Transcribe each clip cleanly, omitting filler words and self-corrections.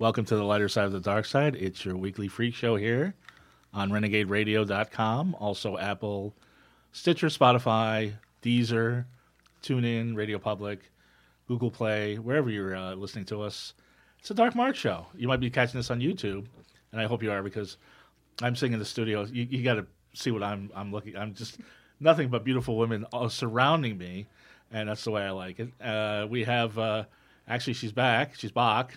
Welcome to the lighter side of the dark side. It's your weekly freak show here on RenegadeRadio.com. Also Apple, Stitcher, Spotify, Deezer, TuneIn, Radio Public, Google Play, wherever you're listening to us. It's a Dark Mark show. You might be catching this on YouTube, and I hope you are because I'm sitting in the studio. You got to see what I'm looking. I'm just nothing but beautiful women all surrounding me, and that's the way I like it. We have actually she's back. She's back.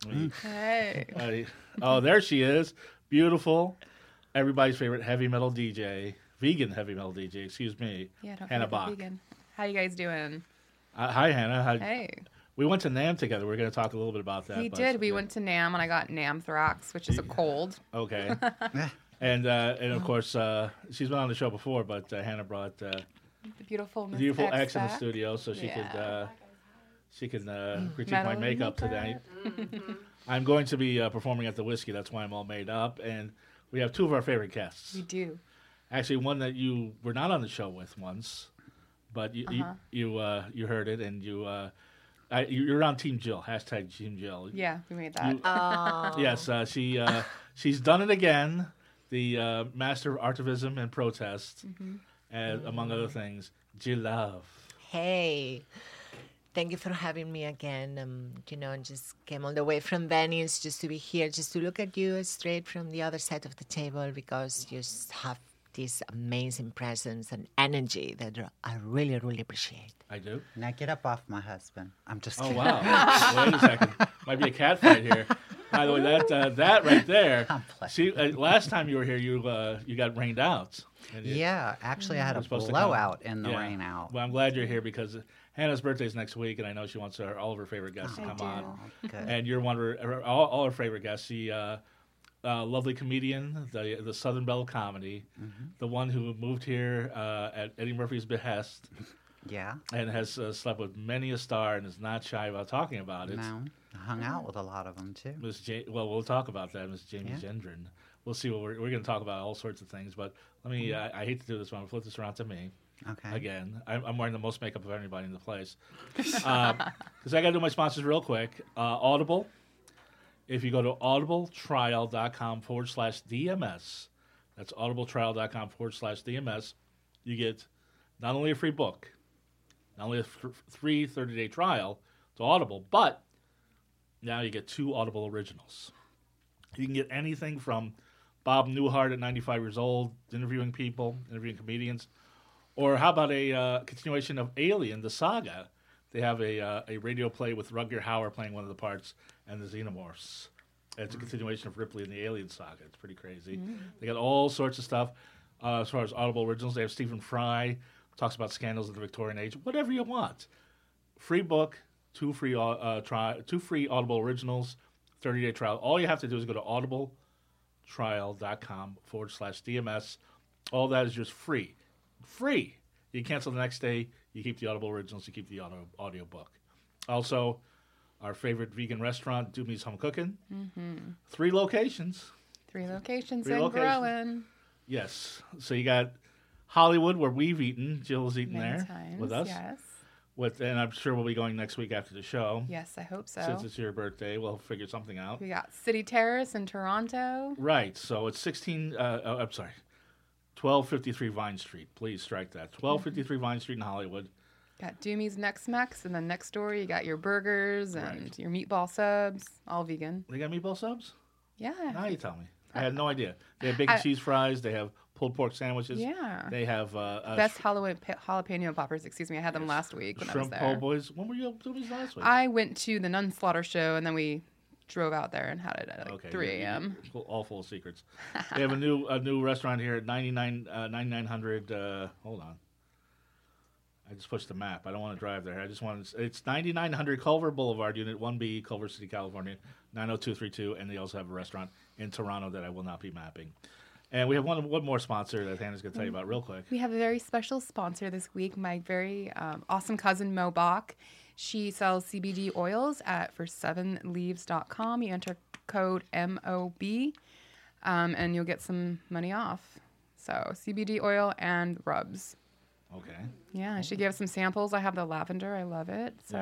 Hey. Oh, there she is. Beautiful. Everybody's favorite heavy metal DJ, vegan heavy metal DJ. Excuse me. Yeah, don't Hannah forget Bach. the vegan. How you guys doing? Hi, Hannah. Hey. We went to NAMM together. We're going to talk a little bit about that. We did. We went to NAMM, and I got Namthrax, which is a cold. Okay. and of course, she's been on the show before, but Hannah brought The beautiful Miss beautiful X X in the back. studio, so she Yeah. could critique Metal my makeup today. I'm going to be performing at the Whiskey. That's why I'm all made up. And we have two of our favorite guests. We do. Actually, one that you were not on the show with once, but you heard it, and you're on Team Jill. Hashtag Team Jill. Yeah, we made that. Yes, she's done it again. The master of artivism and protest, and among other things, Jill Love. Hey, thank you for having me again. Just came all the way from Venice just to be here, just to look at you straight from the other side of the table because you just have this amazing presence and energy that I really, really appreciate. I do. Now get up off my husband. I'm just Oh kidding. wow! Wait a second. Might be a cat fight here. By the way, that right there. I'm playing. Last time you were here, you got rained out. And Yeah, actually, I had a supposed to come. blowout in the Yeah. rain out. Well, I'm glad you're here because Hannah's birthday's next week, and I know she wants all of her favorite guests to I come do. on. Oh, good. And you're one of all her favorite guests. She, lovely comedian, the Southern Belle of Comedy, the one who moved here at Eddie Murphy's behest, Yeah. and has slept with many a star and is not shy about talking about it. No, I hung out with a lot of them too. Well, we'll talk about that, Miss Jamie Yeah. Gendron. We'll see what we're going to talk about all sorts of things, but let me. I hate to do this, but I'm going to flip this around to me. Okay. Again, I'm wearing the most makeup of anybody in the place. Because I got to do my sponsors real quick. Audible. If you go to audibletrial.com/DMS, that's audibletrial.com/DMS, you get not only a free book, not only a free 30-day trial to Audible, but now you get 2 Audible originals. You can get anything from Bob Newhart at 95 years old, interviewing people, interviewing comedians, or how about a continuation of Alien, the saga? They have a radio play with Rutger Hauer playing one of the parts and the Xenomorphs. It's a continuation of Ripley and the Alien saga. It's pretty crazy. They got all sorts of stuff. As far as Audible originals, they have Stephen Fry, talks about scandals of the Victorian age, whatever you want. Free book, 2 free 2 free Audible originals, 30-day trial. All you have to do is go to audibletrial.com/DMS. All that is just free. Free. You cancel the next day, you keep the Audible originals, you keep the audio book. Also, our favorite vegan restaurant, Doomy's Home Cooking. 3 locations. 3 locations Three and locations. growing. Yes. So you got Hollywood, where we've eaten. Jill's eaten Many there times. with us. Yes. And I'm sure we'll be going next week after the show. Yes, I hope so. Since it's your birthday, we'll figure something out. We got City Terrace in Toronto. Right. So it's 1253 Vine Street. Please strike that. 1253 Vine Street in Hollywood. Got Doomy's Next Mex, and then next door you got your burgers and Right. your meatball subs, all vegan. They got meatball subs? Yeah. Now you tell me. I had no idea. They have bacon cheese fries. They have pulled pork sandwiches. Yeah. They have Best jalapeno poppers. Excuse me, I had them last week when I was shrimp there. po' boys. When were you up to these last week? I went to the Nun Slaughter show, and then we drove out there and had it at like 3 a.m. All full of secrets. They have a new restaurant here at 9900. Hold on. I just pushed the map. I don't want to drive there. It's 9900 Culver Boulevard, Unit 1B, Culver City, California, 90232. And they also have a restaurant in Toronto that I will not be mapping. And we have one more sponsor that Hannah's going to tell you about real quick. We have a very special sponsor this week, my very awesome cousin Mo Bach. She sells CBD oils for 7leaves.com. You enter code MOB, and you'll get some money off. So CBD oil and rubs. Okay. Yeah, she gave us some samples. I have the lavender. I love it. So Yeah.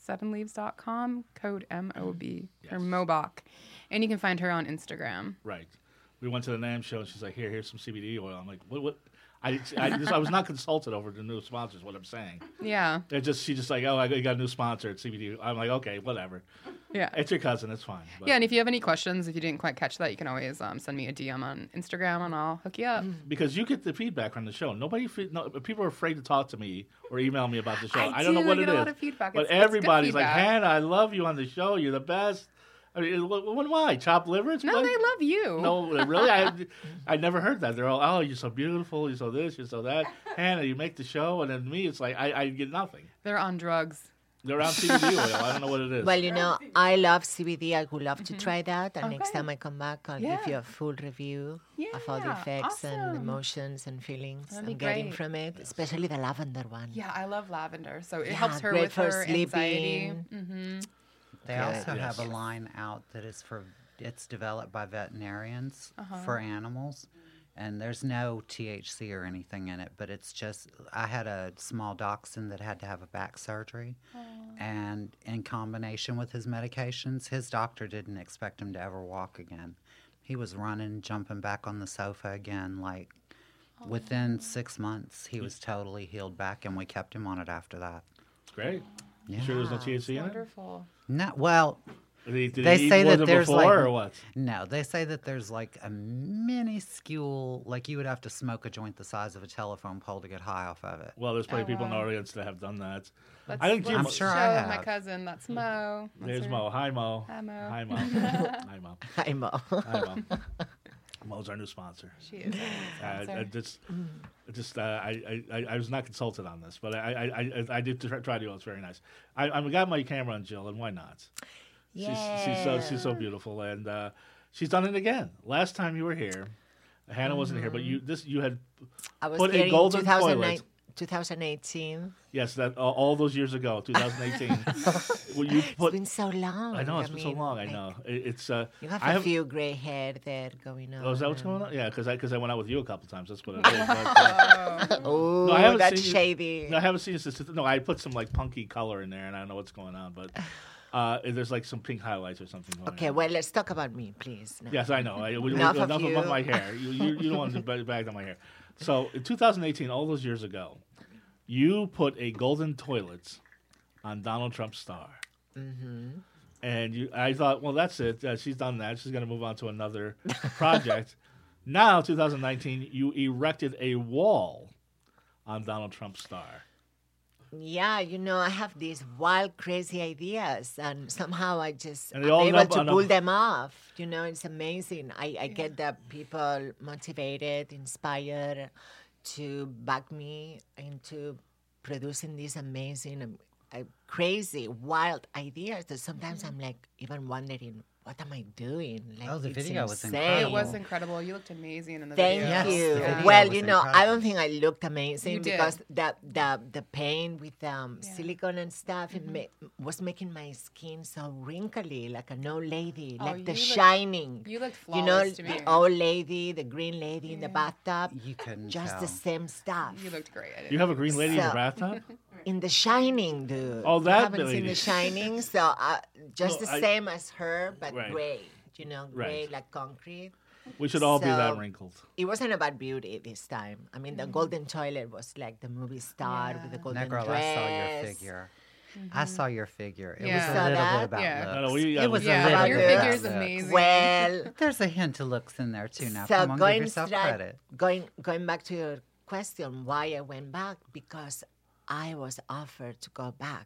7leaves.com, code MOB, or Mobach. And you can find her on Instagram. Right. We went to the NAMM show, and she's like, here's some CBD oil. I'm like, what? I was not consulted over the new sponsors, what I'm saying. Yeah. She's just like, you got a new sponsor at CBD. I'm like, okay, whatever. Yeah. It's your cousin. It's fine. But Yeah, and if you have any questions, if you didn't quite catch that, you can always send me a DM on Instagram, and I'll hook you up. because you get the feedback from the show. People are afraid to talk to me or email me about the show. I don't know what get it a is. lot of feedback. But It's good everybody's like, feedback. Hannah, I love you on the show. You're the best. I mean, what am I? Chopped liver? It's No, like- they love you. No, really? I never heard that. They're all, oh, you're so beautiful. You're so this. You're so that. Hannah, you make the show. And then me, it's like, I get nothing. They're on drugs. They're on CBD oil. I don't know what it is. Well, I love CBD. I would love to try that. And next Okay. time I come back, I'll give Yeah. you a full review of all the Yeah, effects and awesome. emotions and feelings That'd be I'm getting great. from it, especially the lavender one. Yeah, I love lavender. So it Yeah, helps her great with for her anxiety. sleeping. They Good. also have a Yes. line out that is it's developed by veterinarians Uh-huh. for animals. And there's no THC or anything in it, but it's just, I had a small dachshund that had to have a back surgery. And in combination with his medications, his doctor didn't expect him to ever walk again. He was running, jumping back on the sofa again. Like within 6 months, he was totally healed back, and we kept him on it after that. It's great. You Yeah. sure there's no THC in it? Wonderful. No, well, Did They he eat say more that than there's, before, like- or what? no, they say that there's like a minuscule, like you would have to smoke a joint the size of a telephone pole to get high off of it. Well, there's plenty Oh, of people in the wow. audience that have done that. Let's, I think let's I'm sure show I my have. cousin. That's Mo. That's There's her. Mo. Hi, Mo. Hi, Mo. Hi, Mo. Hi, Mo. Hi, Mo. Hi, Mo. Mo's our new sponsor. She is. our sponsor. I was not consulted on this, but I did try to do it. It's very nice. I got my camera on Jill, and why not? She's so beautiful, and she's done it again. Last time you were here, Hannah wasn't here, but you had I was put here a in golden toilet. 2018. Yes, that all those years ago, 2018. Well, you It's put. been so long. I know it's been so mean, long. I like, know it's. You have I a few gray hair there going on. Oh, is that what's going on? Yeah, because I went out with you a couple times. That's what it is. But, Oh, No, I haven't that's seen you- shady. no, I haven't seen it since. No, I put some like punky color in there, and I don't know what's going on. But there's like some pink highlights or something going Okay, on. well, let's talk about me, please. No. Yes, I know. Enough of enough you. about my hair. You don't want to bag on my hair. So in 2018, all those years ago, you put a golden toilet on Donald Trump's star. Mm-hmm. And I thought, well, that's it. She's done that. She's going to move on to another project. Now, 2019, you erected a wall on Donald Trump's star. Yeah, I have these wild, crazy ideas, and somehow I just And am they all able end up to on a- pull them off. It's amazing. I get the people motivated, inspired to back me into producing these amazing, crazy, wild ideas that sometimes I'm like even wondering, what am I doing? Like, Oh, the it's video was insane. incredible. It was incredible. You looked amazing in the Thank video. Yes, the you. video Well, was I incredible. don't think I looked amazing You did. because the paint with silicone and stuff was making my skin so wrinkly, like an old lady, Oh, like The you look- Shining. You looked flawless to me. The old lady, the green lady in the bathtub. You couldn't Just tell. the same stuff. You looked great. I didn't You have a green lady in the So- bathtub? In The Shining, dude. Oh, You that haven't seen lady. The Shining, so just No, the I- same as her, but Right. gray. Gray Right. like concrete. We should all be that So- wrinkled. It wasn't about beauty this time. I mean, the golden toilet was like the movie star with the golden That girl, dress. I saw your figure. I saw your figure. It Yeah. was Saw a little that? bit about Yeah. looks. No, we- it was Yeah, a little your bit about figure's looks. amazing. Well, There's a hint of looks in there too. Now, so come on, give going yourself straight, credit. going back to your question, why I went back, because I was offered to go back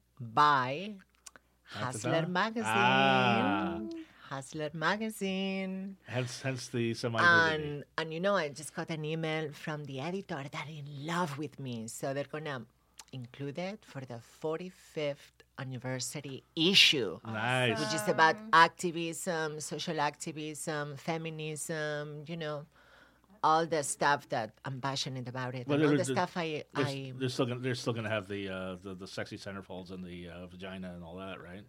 by Hustler Magazine. Ah. Hustler Magazine. Hence the semi-nudity. And I just got an email from the editor that in love with me. So they're going to include it for the 45th anniversary issue, Nice. which is about activism, social activism, feminism, all the stuff that I'm passionate about it. Well, and all the they're- stuff They're still gonna have the sexy centerfolds and the vagina and all that, right?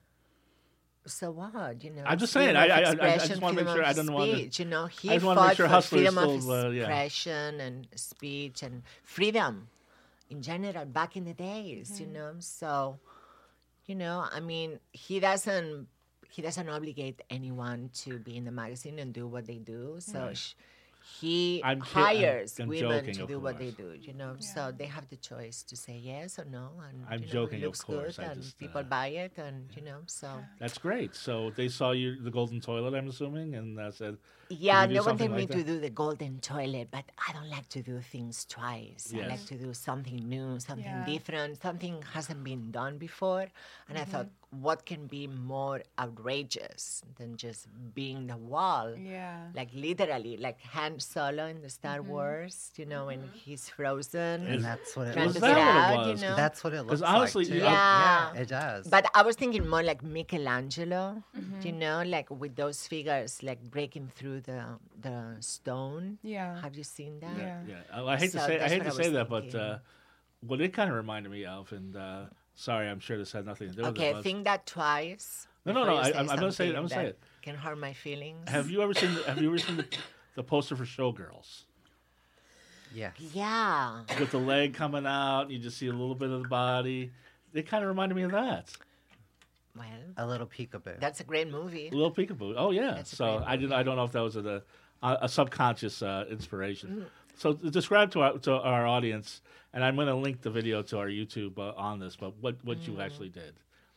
So what? I'm just it's saying, freedom I of just expression, wanna make freedom sure- of I don't wanna- speech, He I just wanna make fought sure for Hustler is freedom of still, yeah. expression and speech and freedom in general back in the days, So You know, I mean, he doesn't obligate anyone to be in the magazine and do what they do. So he I'm hires women joking, to of do what they course. do. You know, so they have the choice to say yes or no, and I'm you know, joking, it of looks course. good, I and just, people buy it, and you know, so. That's great. So they saw you, the golden toilet, I'm assuming, and said, Yeah, "Can you do no one something told me like to that?" do the golden toilet, but I don't like to do things twice. I Yes. like to do something new, something Yeah. different, something hasn't been done before. And I thought, what can be more outrageous than just being the wall? Yeah. Like literally, like Han Solo in the Star Wars, you know, when he's frozen. And that's what it trying Was to looks that get what it out, was? you know? That's what it looks honestly, like. Too. Yeah. it does. But I was thinking more like Michelangelo, you know, like with those figures, like breaking through the stone. Yeah. Have you seen that? Yeah. Yeah, I hate to So say, I that's hate what to I say was that, but thinking. what it kind of reminded me of, and sorry, I'm sure this had nothing to do with Okay, it. Was, think that twice. No, no, before no, you I'm gonna say it, something I'm gonna say that it. Can hurt my feelings. Have you ever seen the poster for Showgirls yes. Yeah. with the leg coming out? You just see a little bit of the body. It kind of reminded me of that. Well, A little peekaboo. that's a great movie. A little peekaboo. Oh yeah. That's a So great I didn't. I don't know if that was a subconscious inspiration. Mm-hmm. So describe to our audience, and I'm going to link the video to our YouTube on this. But what Mm-hmm. you actually did?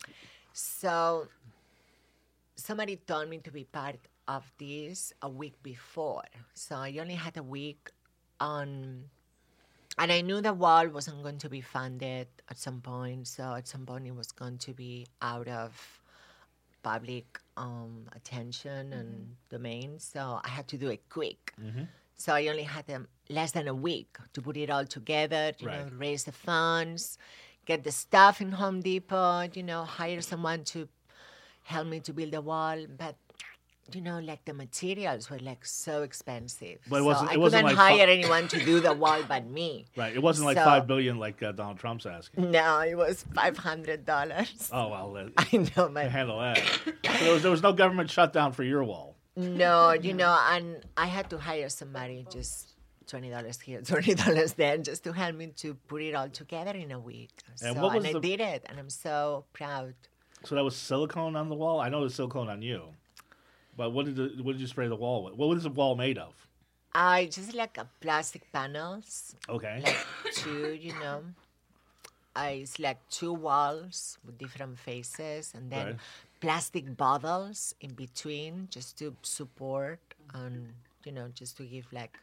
So somebody told me to be part of this a week before. So I only had a week on, and I knew the wall wasn't going to be funded at some point. So at some point it was going to be out of public attention and domain. So I had to do it quick. So I only had less than a week to put it all together, you know, Right. raise the funds, get the stuff in Home Depot, you know, hire someone to help me to build a wall. But, you know, like the materials were like so expensive. But it so wasn't- I it wasn't couldn't like hire anyone to do the wall but me. Right. It wasn't like So- $5 billion like Donald Trump's asking. No, it was $500. Oh well, I know, to my handle that. So there was no government shutdown for your wall. No, you know, and I had to hire somebody just $20 here, $20 there, just to help me to put it all together in a week. And So, what was I the- did it, and I'm so proud. So that was silicone on the wall. I know there's silicone on you, but what did you spray the wall with? What was the wall made of? I just like plastic panels, Okay. like two, you know. It's like two walls with different faces, and then Right. plastic bottles in between, just to support and you know, just to give like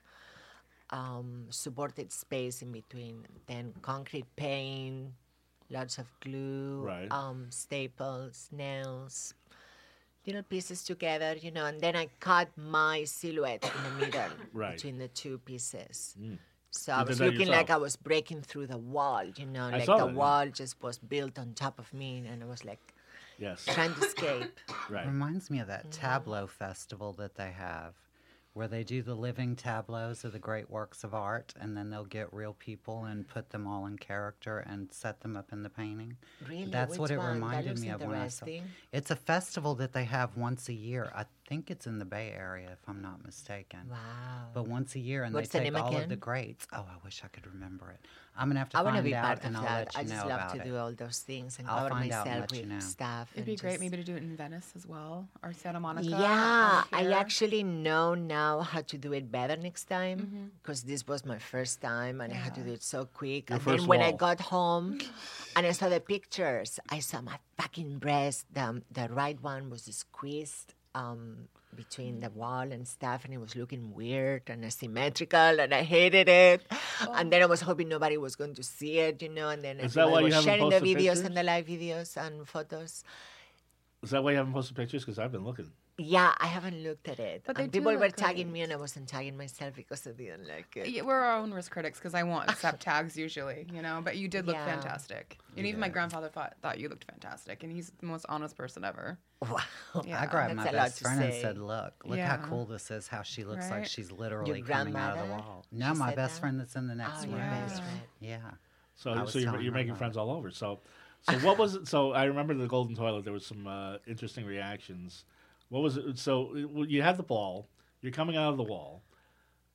supported space in between. Then concrete paint, lots of glue, Right. Staples, nails, little pieces together, you know. And then I cut my silhouette in the middle Right. between the two pieces. So You I did was that looking like yourself? I was breaking through the wall, you know, I like saw the that, yeah. wall just was built on top of me, and I was like Yes. trying to escape. Right. Reminds me of that tableau festival that they have, where they do the living tableaus of the great works of art, and then they'll get real people and put them all in character and set them up in the painting. Really? That's Which what it one? That reminded looks me of when I saw. interesting. It's a festival that they have once a year. I think it's in the Bay Area, if I'm not mistaken. Wow. But once a year, and What's they the take name all of the again? greats. Oh, I wish I could remember it. I'm gonna have to I want to find be out, part of and I'll that. let you I know just love about to it. do all those things and I'll cover find out and myself let you with know. stuff. It'd and be great just- maybe to do it in Venice as well or Santa Monica. Yeah, out I here. actually know now how to do it better next time because this was my first time and I had to Yeah. do it so quick. Your And then first when I wall. got home and I saw the pictures, I saw my fucking breast. The right one was squeezed between the wall and stuff, and it was looking weird and asymmetrical, and I hated it. And then I was hoping nobody was going to see it, you know. And then Is that why everybody you was haven't sharing the posted videos pictures? and the live videos and photos. Is that why you haven't posted pictures? Because I've been looking. Yeah, I haven't looked at it. But they And do people were look tagging great. me, and I wasn't tagging myself because I didn't like it. Yeah, we're our own risk critics because I won't accept tags usually, you know. But you did look Yeah. fantastic, and even my grandfather thought you looked fantastic, and he's the most honest person ever. Wow. Yeah. I grabbed my That's a lot best to friend and say. said, "Look how Yeah. cool this is! How she looks like Right? she's literally coming out of the grandmother? wall." No, She my said best that? friend that's in the next Oh, room. your Yeah. best friend. Yeah. I So was you're telling her making about friends all over. So what was it? So I remember the golden toilet. There was some interesting reactions. What was it? So you have the ball. You're coming out of the wall.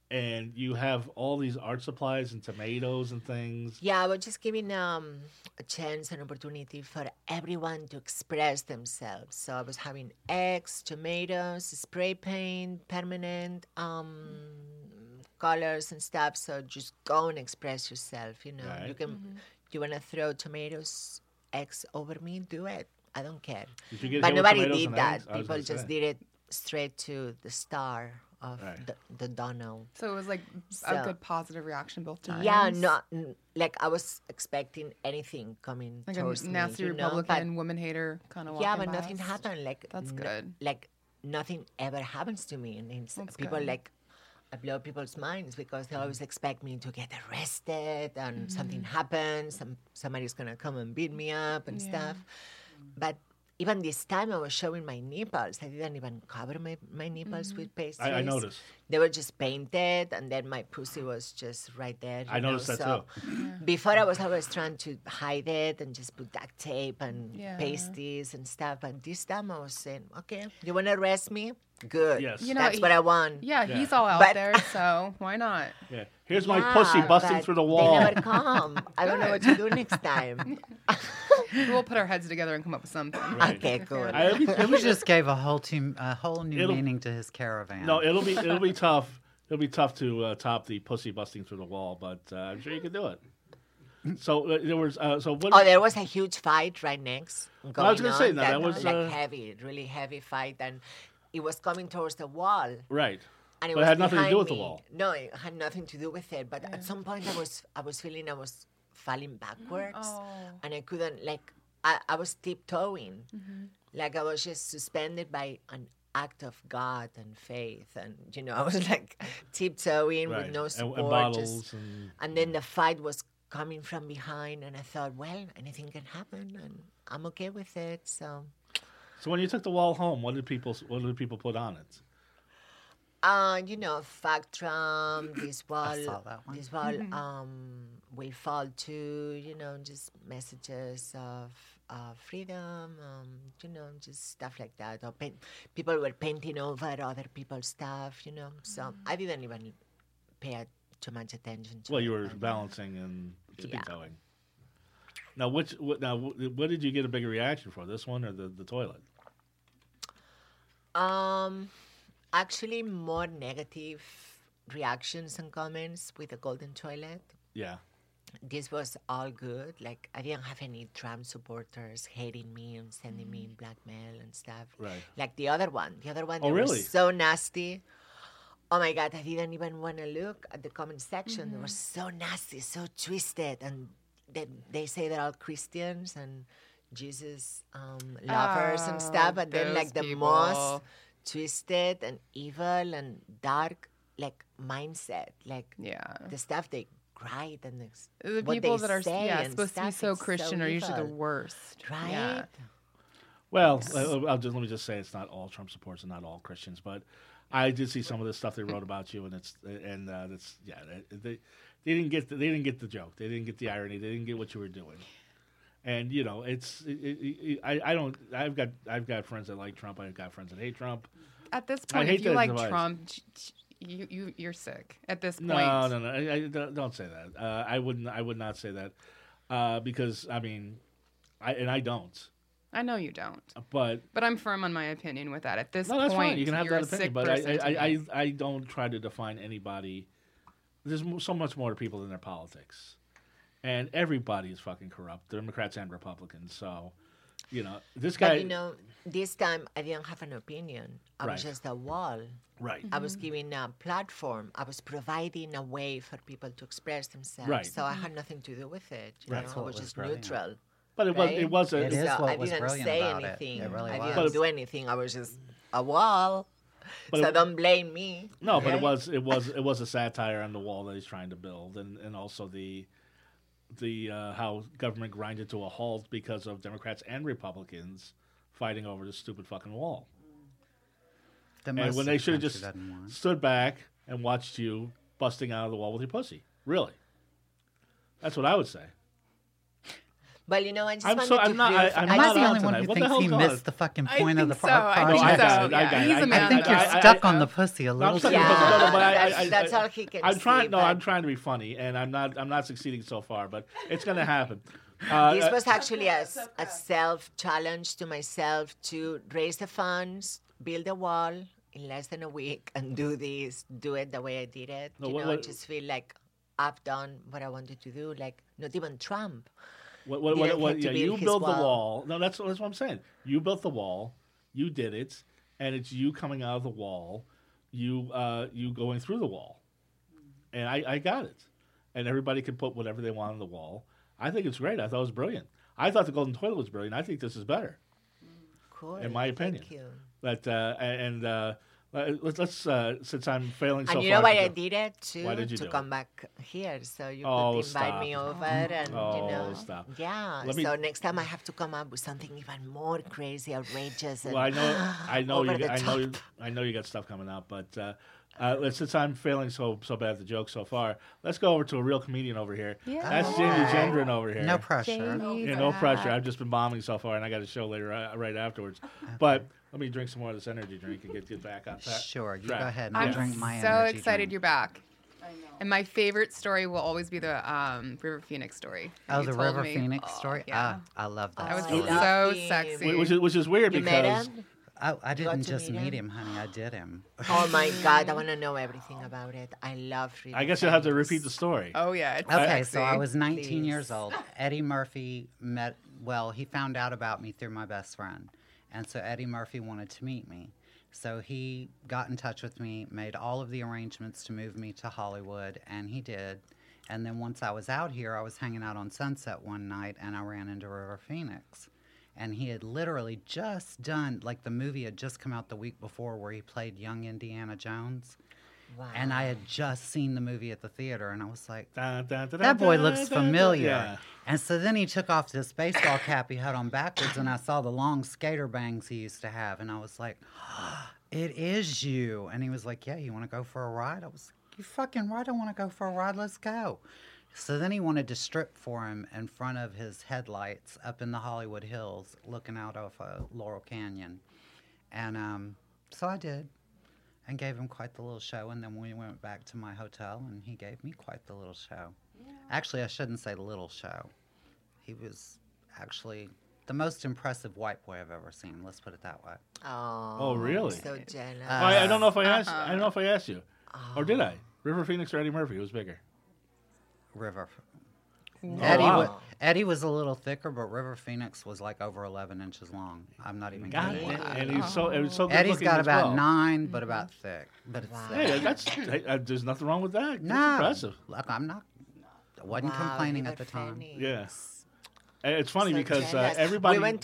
and you have all these art supplies and tomatoes and things. Yeah, I was just giving a chance, an opportunity for everyone to express themselves. So I was having eggs, tomatoes, spray paint, permanent colors and stuff. So just go and express yourself. You know, Right. you can. You want to throw tomatoes, eggs over me? Do it. I don't care. Did you get But hit with nobody tomatoes did and that. eggs? I was People gonna just say. did it straight to the star of Right. the Donald. So it was like So- a good positive reaction both times. Yeah, not like I was expecting anything coming Like towards a nasty me, you know, Republican woman hater kind of yeah, walking but nothing past. happened. Like That's good. Like nothing ever happens to me, and it's, That's people good. like I blow people's minds because they always expect me to get arrested and something happens, somebody's gonna come and beat me up and Yeah. stuff. But even this time, I was showing my nipples. I didn't even cover my nipples with pastries. I noticed. They were just painted, and then my pussy was just right there. I you know, noticed that so Before I was always trying to hide it and just put duct tape and Yeah. pasties and stuff. But this time I was saying, okay, you want to arrest me? Good. Yes. You know, That's what I want. Yeah, Yeah. he's all out But- there, so why not? Yeah. Here's my Yeah, pussy busting but through the wall. They never come. I don't know what to do next time. We'll put our heads together and come up with something. Right. Okay, good. You just gave a whole new It'll- meaning to his caravan. No, it'll be tough. It'll be tough to top the pussy busting through the wall, but I'm sure you can do it. So there was so what? Oh, there was a huge fight right next. Well, I was going gonna say, on now, that was, like heavy, really heavy fight, and it was coming towards the wall. Right. And it But it was had nothing to do behind with the me. wall. No, it had nothing to do with it. But at some point, I was feeling I was falling backwards, Oh. and I couldn't I was tiptoeing, like I was just suspended by an act of God and faith, and I was like tiptoeing Right. with no And support. bottles And then the fight was coming from behind, and I thought, well, anything can happen, and I'm okay with it. So. So when you took the wall home, what did people put on it? Fuck Trump, this wall, saw that one. this wall will fall to, just messages of freedom, just stuff like that. Or people were painting over other people's stuff, So I didn't even pay too much attention to Well, it. you were balancing and tippy Yeah. toeing. Now, what did you get a bigger reaction for? This one or the toilet? Actually, more negative reactions and comments with the golden toilet. Yeah. This was all good. Like, I didn't have any Trump supporters hating me and sending me blackmail and stuff. Right. Like the other one. The other one, Oh, they were really? so nasty. Oh my God, I didn't even want to look at the comment section. They were so nasty, so twisted. And they say they're all Christians and Jesus lovers and stuff. But then, those like, the people. most twisted and evil and dark, like, mindset. Like, Yeah. the stuff they write and The what people they that are say and supposed to be stuff, so it's Christian are usually the evil. worst. Right? Yeah. Well, let me just say it's not all Trump supporters and not all Christians, but I did see some of the stuff they wrote about you, and they didn't get the joke, they didn't get the irony, they didn't get what you were doing, and I've got friends that like Trump, I've got friends that hate Trump. At this I point, hate if you that like device. Trump, you're sick. At this point, No, don't say that. I would not say that because I mean, I don't. I know you don't. But But I'm firm on my opinion with that. At this no, that's point, fine. You can have you're that a opinion, sick but person to me. I don't try to define anybody. There's so much more to people than their politics, and everybody is fucking corrupt, Democrats and Republicans. So, this guy. But this time I didn't have an opinion. I Right. was just a wall. Right. I was giving a platform. I was providing a way for people to express themselves. Right. So I had nothing to do with it. Right. I what was was just brilliant. neutral. But it was a It is So what I was didn't brilliant say about it. anything. It really I was. didn't do anything. I was just a wall. But So it- don't blame me. no, but right? it was a satire on the wall that he's trying to build, and also the how government grinded to a halt because of Democrats and Republicans fighting over this stupid fucking wall. The And most when they the should have country just doesn't want. stood back and watched you busting out of the wall with your pussy. Really. That's what I would say. Well, you know, I just I'm wanted so- to I'm not- prove- I- I'm Am not I the on only one tonight. who What the thinks he hell's on? missed the fucking I point of think the so. I project? No, I think got so. it. I Yeah, got it. he's a I- man I think of you're God. stuck on the pussy a I'm little stuck too on the pussy. Yeah, No, no, but that's all he can I'm see, trying. No, but- I'm trying to be funny, and I'm not succeeding so far, but it's gonna happen. This was actually a self-challenge to myself to raise the funds, build a wall in less than a week, and do it the way I did it. No, You what- know, I what- just feel like I've done what I wanted to do. Like not even Trump. What, Didn't have to yeah, build you his built the wall. wall. No, that's what I'm saying. You built the wall. You did it, and it's you coming out of the wall. You going through the wall, and I got it. And everybody can put whatever they want on the wall. I think it's great. I thought it was brilliant. I thought the golden toilet was brilliant. I think this is better. Cool. In my opinion. Thank you. But let's since I'm failing so And far. you know why to I go- did it too? Why did you to do it? come back here, so you Oh, could invite stop. me over, and Oh, you know, stop. yeah. Let me- So next time I have to come up with something even more crazy, outrageous. And Well, I know over you, the I know you got stuff coming up, but since I'm failing so bad at the joke so far, let's go over to a real comedian over here. Yeah. That's Jamie Gendron over here. No pressure. Jamie's Yeah, no pressure. back. I've just been bombing so far, and I got a show later right afterwards. But let me drink some more of this energy drink and get back on track. Sure, you track. go ahead and I'm I'll drink my so energy excited drink. you're back. And my favorite story will always be the River Phoenix story. that Oh, you the told River me. Phoenix Oh, story? Yeah. I love that That was I story. love so him. sexy. Which is weird You met because him? I You didn't got to just meet meet him? him, honey. I did him. Oh my God, I want to know everything about it. I love River I guess you'll have to Phoenix. repeat the story. Oh, yeah. It's Okay, sexy. so I was 19 Please. years old. Eddie Murphy he found out about me through my best friend. And so Eddie Murphy wanted to meet me. So he got in touch with me, made all of the arrangements to move me to Hollywood, and he did. And then once I was out here, I was hanging out on Sunset one night, and I ran into River Phoenix. And he had literally just done, like the movie had just come out the week before where he played young Indiana Jones. Wow. And I had just seen the movie at the theater, and I was like, Dun, dun, dun, that boy dun, looks dun, dun, familiar. Yeah. And so then he took off this baseball cap he had on backwards, and I saw the long skater bangs he used to have. And I was like, it is you. And he was like, yeah, you want to go for a ride? I was like, you fucking right, I want to go for a ride. Let's go. So then he wanted to strip for him in front of his headlights up in the Hollywood Hills, looking out of Laurel Canyon. And so I did. And gave him quite the little show, and then we went back to my hotel, and he gave me quite the little show. Actually, I shouldn't say little show. He was actually the most impressive white boy I've ever seen. Let's put it that way. Oh, really? So jealous. I don't know if I asked. I don't know if I asked you, or did I? River Phoenix or Eddie Murphy? Who was bigger? River. Oh, Eddie, wow. Eddie was a little thicker, but River Phoenix was like over 11 inches long. I'm not even God, kidding. and he's so good Eddie's looking got as about well. 9, but about thick. But it's Wow. thick. Hey, there's nothing wrong with that. No, That's impressive. Look, I wasn't Wow, complaining River at the time. Phoenix. Yeah. And it's funny So because jealous. everybody. We went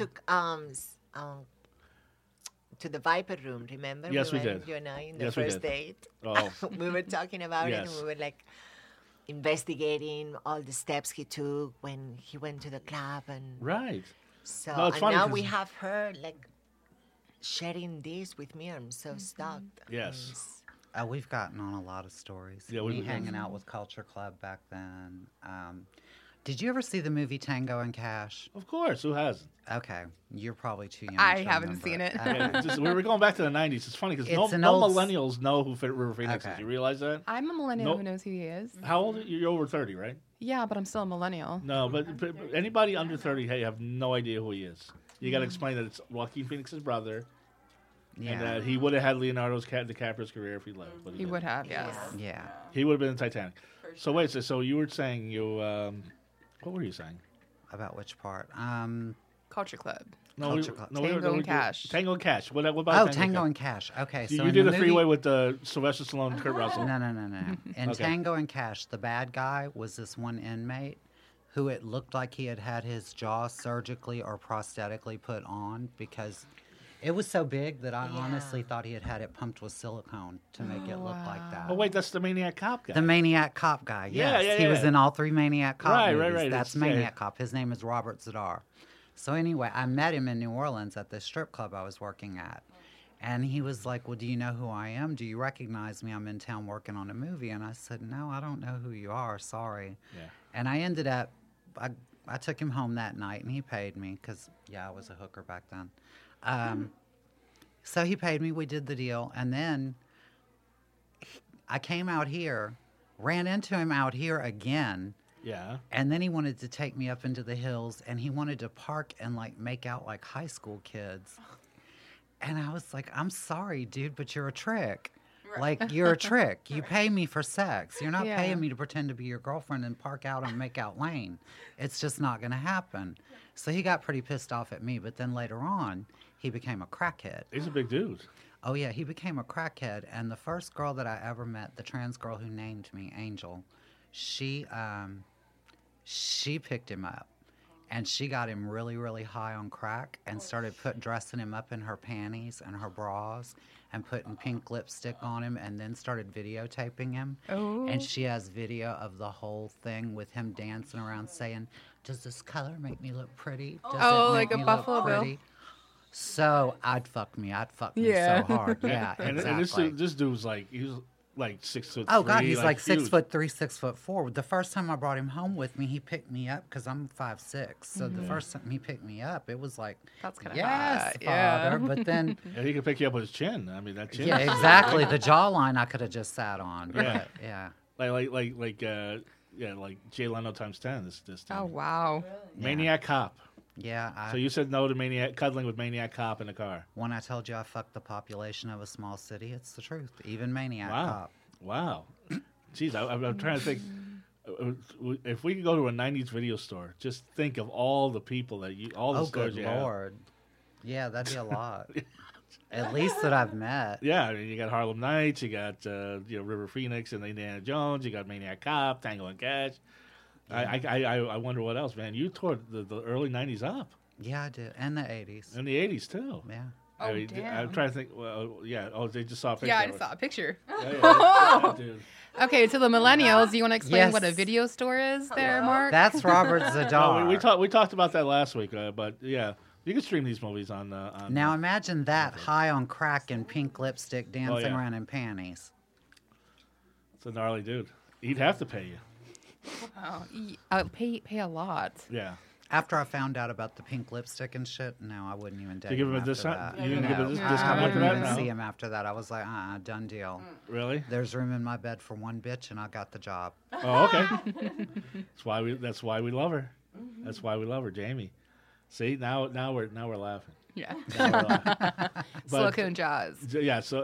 to the Viper Room. Remember? Yes, we went, did. You and I in the Yes, we first did. date. Oh. We were talking about it, Yes. and we were like investigating all the steps he took when he went to the club, and Right. so No, it's and funny now 'cause- we have her like sharing this with me. I'm so stoked. Yes. It's- We've gotten on a lot of stories. Yeah, Me we- hanging out with Culture Club back then. Did you ever see the movie Tango and Cash? Of course. Who hasn't? Okay, you're probably too young. I to haven't remember seen it. Yeah, we were going back to the '90s. It's funny because It's an no old s- millennials know who River Phoenix is. Okay. You realize that? I'm a millennial Nope. who knows who he is. How old are you? You're over 30, right? Yeah, but I'm still a millennial. No, but anybody under 30, hey, have no idea who he is. You got to explain that it's Joaquin Phoenix's brother, and Yeah. that he would have had Leonardo's DiCaprio's career if he lived. But He didn't. would have, yes. Yeah. He would have been in Titanic. So wait, so you were saying what were you saying? About which part? Culture Club. No, Culture Club. Tango and Cash. Tango and Cash. What about Tango and Cash. Okay, so You in did the a movie, three-way with Sylvester Stallone and Kurt Russell. No. In Okay. Tango and Cash, the bad guy was this one inmate who it looked like he had had his jaw surgically or prosthetically put on because it was so big that I honestly thought he had had it pumped with silicone to make it look like that. Oh wait, that's the Maniac Cop guy. The Maniac Cop guy, Yeah, yes. yeah, He was yeah. in all 3 Maniac Cop Right, movies. right. That's It's- yeah. Maniac Cop. His name is Robert Zadar. So anyway, I met him in New Orleans at this strip club I was working at. And he was like, well, do you know who I am? Do you recognize me? I'm in town working on a movie. And I said, no, I don't know who you are. Sorry. Yeah. And I ended up, I took him home that night, and he paid me because, I was a hooker back then. So he paid me. We did the deal, and then I came out here, ran into him out here again. Yeah. And then he wanted to take me up into the hills, and he wanted to park and like make out like high school kids. And I was like, I'm sorry, dude, but you're a trick. Like, you're a trick. You pay me for sex. You're not Yeah. paying me to pretend to be your girlfriend and park out and make out lane. It's just not going to happen. So he got pretty pissed off at me. But then later on, he became a crackhead. He's a big dude. Oh, yeah, he became a crackhead. And the first girl that I ever met, the trans girl who named me Angel, she picked him up. And she got him really, really high on crack and started dressing him up in her panties and her bras and putting pink lipstick on him and then started videotaping him. Oh. And she has video of the whole thing with him dancing around saying, does this color make me look pretty? Does Oh, it make like a me Buffalo look Bill? pretty? So I'd fuck me Yeah. so hard. Yeah, And exactly. this dude was like, he was like 6'3". Oh God, he's like huge. 6'3", 6'4". The first time I brought him home with me, he picked me up because I'm 5'6". So the first time he picked me up, it was like, That's kinda yes, hot, father. yeah. But then, And he could pick you up with his chin. I mean, that chin. yeah, exactly. The jawline I could have just sat on. Yeah. But, yeah. Like Jay Leno times 10. This time. Oh, wow. Maniac Cop. Yeah. So you said no to cuddling with Maniac Cop in the car. When I told you I fucked the population of a small city, it's the truth. Even Maniac Wow. Cop. Wow. Jeez, I'm trying to think. If we could go to a 90s video store, just think of all the people all the Oh, stores good you have. Lord. Yeah, that'd be a lot. At least that I've met. Yeah, I mean, you got Harlem Nights, you got River Phoenix and Indiana Jones, you got Maniac Cop, Tango and Cash. I wonder what else, man. You tore the early 90s up. Yeah, I did. And the 80s. And the 80s, too. Yeah. Oh, I mean, damn. I'm trying to think. Well, yeah. Oh, they just saw a picture. Yeah, I of just it. saw a picture. Yeah, dude. Okay, to the millennials, do you want to explain what a Yes. video store is there, Mark? That's Robert Zadar. No, we talked about that last week, but yeah, you can stream these movies on. Now imagine that high on crack and pink lipstick dancing yeah. around in panties. It's a gnarly dude. He'd have to pay you. Oh, pay a lot. Yeah. After I found out about the pink lipstick and shit, no, I wouldn't even date To give him a after discount? that. You didn't give a No, discount I after wouldn't that? even No? see him after that. I was like, done deal. Really? There's room in my bed for one bitch, and I got the job. Oh, okay. That's why we love her. That's why we love her, Jamie. See, now we're laughing. Yeah. Now we're laughing. But- Silicone jaws. Yeah. So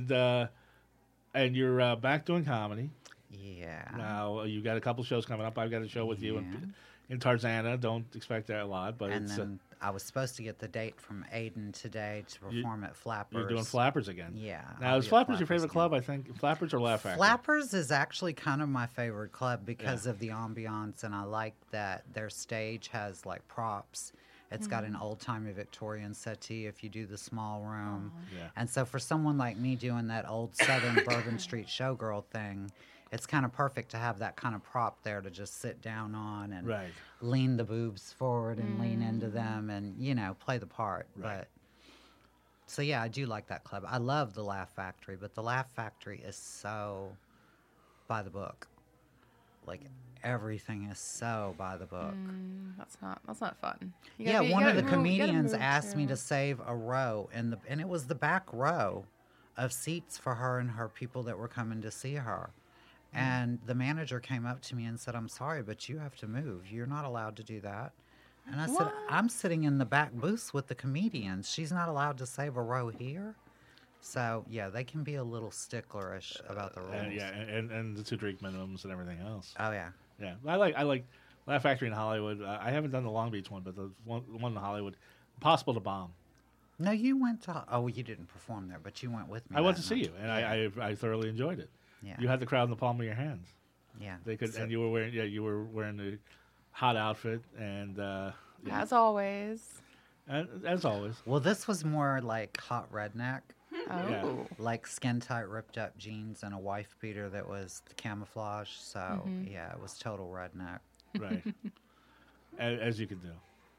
and you're back doing comedy. Yeah. Now you got a couple shows coming up. I've got a show with you Yeah. in Tarzana. Don't expect that a lot, but And it's then I was supposed to get the date from Aiden today to perform at Flappers. you're doing Flappers again. Yeah. Now I'll is be at Flappers your favorite again. club? I think Flappers or Laugh Factory. Flappers is actually kind of my favorite club because of the ambiance, and I like that their stage has like props. It's got an old timey Victorian settee if you do the small room. Yeah. And so for someone like me doing that old Southern Bourbon Street showgirl thing, it's kind of perfect to have that kind of prop there to just sit down on and Right. lean the boobs forward and lean into them and, play the part. Right. But so yeah, I do like that club. I love the Laugh Factory, but the Laugh Factory is so by the book. Like everything is so by the book. That's not fun. You Yeah, gotta be- you one of gotta the move- you gotta comedians move asked me through. to save a row and it was the back row of seats for her and her people that were coming to see her. And the manager came up to me and said, "I'm sorry, but you have to move. You're not allowed to do that." And I said, "I'm sitting in the back booths with the comedians. She's not allowed to save a row here." So, yeah, they can be a little sticklerish about the rules. And the 2 drink minimums and everything else. Oh, yeah. Yeah, I like Laugh Factory in Hollywood. I haven't done the Long Beach one, but the one in Hollywood, Impossible to Bomb. No, you went to... Oh, you didn't perform there, but you went with me. I went that to see night. you, and I thoroughly enjoyed it. Yeah. You had the crowd in the palm of your hands. Yeah. They could, So- and you were wearing the hot outfit, and As always. as always. Well, this was more like hot redneck. Oh. Yeah. Like skin tight ripped up jeans and a wife beater that was the camouflage. So yeah, it was total redneck. Right. As you can do.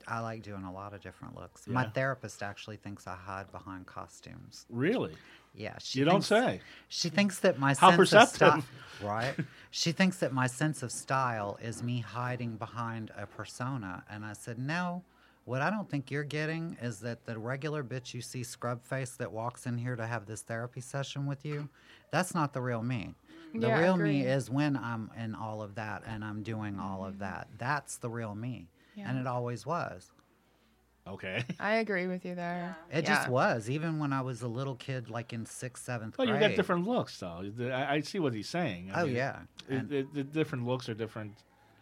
I like doing a lot of different looks. Yeah. My therapist actually thinks I hide behind costumes. Really? Yeah, You don't say. She thinks that my How sense of style, perceptive. right? She thinks that my sense of style is me hiding behind a persona, and I said no. What I don't think you're getting is that the regular bitch you see scrub face that walks in here to have this therapy session with you, that's not the real me. The Yeah, I real me agree. is when I'm in all of that and I'm doing all of that. That's the real me, and Yeah. it always was. Okay. I agree with you there. It Yeah. just was, even when I was a little kid, like in 6th, 7th Well, grade. you got different looks, though. I see what he's saying. I Oh mean, yeah, and The different looks are different.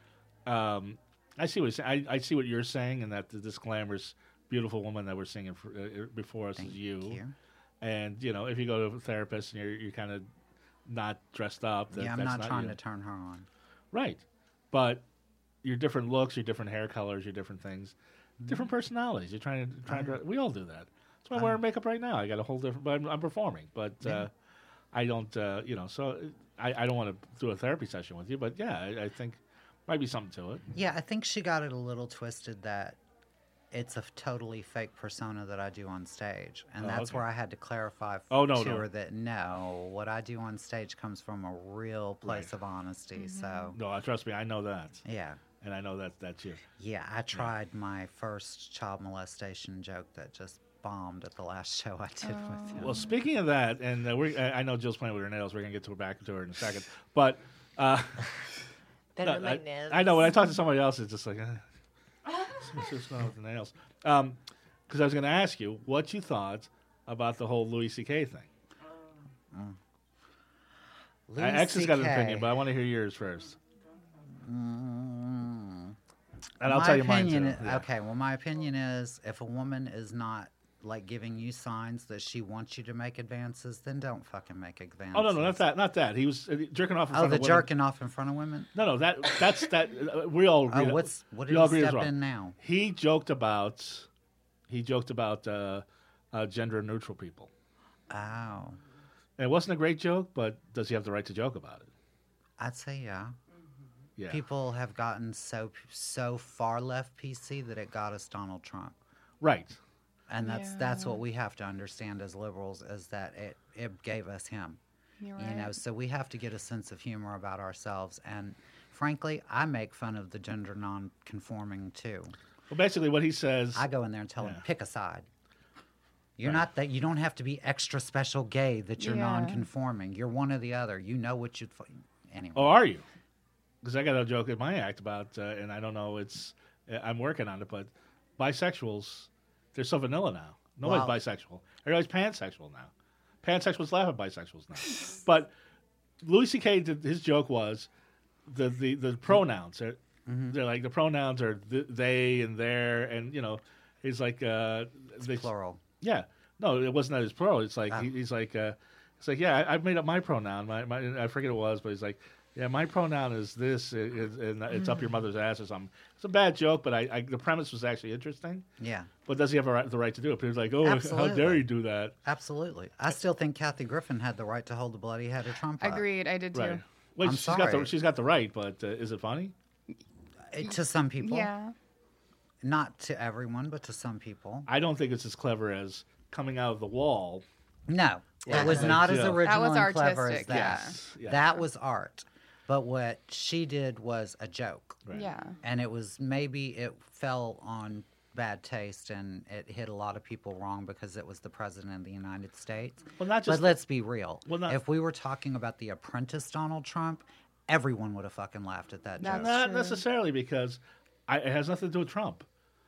I see what he's saying. I see what you're saying, and that this glamorous, beautiful woman that we're singing before us thank is you. you. And if you go to a therapist and you're kind of not dressed up, Yeah, I'm that's not trying you. to turn her on. Right, but your different looks, your different hair colors, your different things, different personalities. You're trying to. We all do that. That's why I'm wearing makeup right now. I got a whole different. But I'm performing, but I don't. So I don't want to do a therapy session with you. But yeah, I think might be something to it. Yeah, I think she got it a little twisted that it's a totally fake persona that I do on stage. And Oh, that's okay. where I had to clarify Oh, no, to no. her that no, what I do on stage comes from a real place Right. of honesty. So, No, trust me, I know that, yeah. and I know that's you. Yeah, I tried my first child molestation joke that just bombed at the last show I did with him. Well, speaking of that, and I know Jill's playing with her nails. We're gonna get to her back to her in a second, but They're no, not my nails. I know when I talk to somebody else, it's just like what's going on with the nails. Because I was going to ask you what you thought about the whole Louis C.K. thing. Louis X has got an CK. opinion, but I want to hear yours first. Mm. And I'll My tell you mine opinion too. i- Yeah. Okay, well, my opinion is if a woman is not like giving you signs that she wants you to make advances, then don't fucking make advances. Oh no, not that. He was jerking off in Oh, front the of women. jerking off in front of women. No, that's that. We all agree. Oh, that- what we did all he agree it's step wrong. in now? He joked about gender neutral people. Oh, And it wasn't a great joke, but does he have the right to joke about it? I'd say yeah. Yeah. People have gotten so far left PC that it got us Donald Trump, Right. and that's Yeah. what we have to understand as liberals is that it gave us him. You're You know, right. so we have to get a sense of humor about ourselves. And frankly, I make fun of the gender non-conforming too. Well, basically, what he says. I go in there and tell them, Yeah. pick a side. You're Right. not that. You don't have to be extra special gay that you're Yeah. non-conforming. You're one or the other. You know what you'd. Anyway. Oh, are you? Because I got a joke in my act about, and I don't know. I'm working on it, but bisexuals, they're so vanilla now. Nobody's Wow. bisexual. Everybody's pansexual now. Pansexuals laugh at bisexuals now. But Louis C.K. His joke was the pronouns. They're like the pronouns are they and their, and he's like they, Plural. Yeah, no, it wasn't that his plural. It's like Oh. he's like yeah, I've made up my pronoun. My I forget what it was, but he's like, yeah, my pronoun is this, and it's up your mother's ass or something. It's a bad joke, but the premise was actually interesting. Yeah, But does he have the right to do it? People are like, oh, how Absolutely. dare you do that? absolutely. I still think Kathy Griffin had the right to hold the bloody head of Trump up. Agreed. I did too. Right. Wait, I'm she's sorry. got the right, but is it funny? To some people. Yeah. Not to everyone, but to some people. I don't think it's as clever as coming out of the wall. No, Yeah. it was Like, not as yeah. original That was and clever as artistic, that. Yes, yeah. That was art. But what she did was a joke. Right. Yeah. And it was maybe it fell on bad taste and it hit a lot of people wrong because it was the president of the United States. Well, not just But let's be real. Well, not- if we were talking about the apprentice Donald Trump, everyone would have fucking laughed at that That's joke. Not true. necessarily, because it has nothing to do with Trump.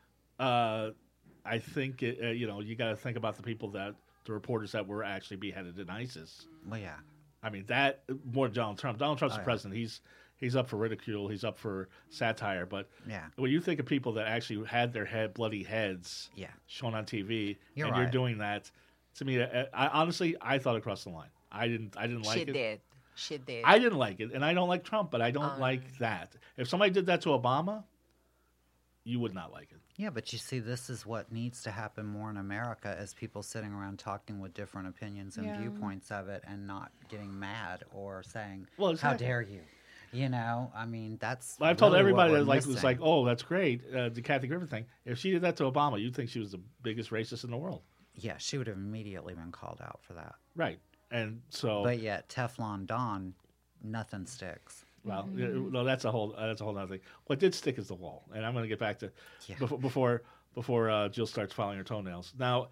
I think you got to think about the people the reporters that were actually beheaded in ISIS. Well, yeah. I mean, that more than Donald Trump. Donald Trump's Oh, the yeah. president. He's up for ridicule. He's up for satire. But Yeah. when you think of people that actually had their bloody heads Yeah. shown on TV, You're and you're right. doing that, to me, I honestly thought it crossed the line. I didn't like She it. did. She did. I didn't like it, and I don't like Trump, but I don't Um, like that. If somebody did that to Obama, you would not like it. Yeah, but you see, this is what needs to happen more in America is people sitting around talking with different opinions and Yeah. viewpoints of it and not getting mad or saying, Well, how exactly. dare you? You know, I mean, that's. I've told really what everybody we're that was missing. like, oh, that's great, the Kathy Griffin thing. If she did that to Obama, you'd think she was the biggest racist in the world. Yeah, she would have immediately been called out for that. Right. And so, But yet, Teflon Don, nothing sticks. well, no, that's a whole other thing. What did stick is the wall, and I'm going to get back to Yeah. before Jill starts filing her toenails. Now,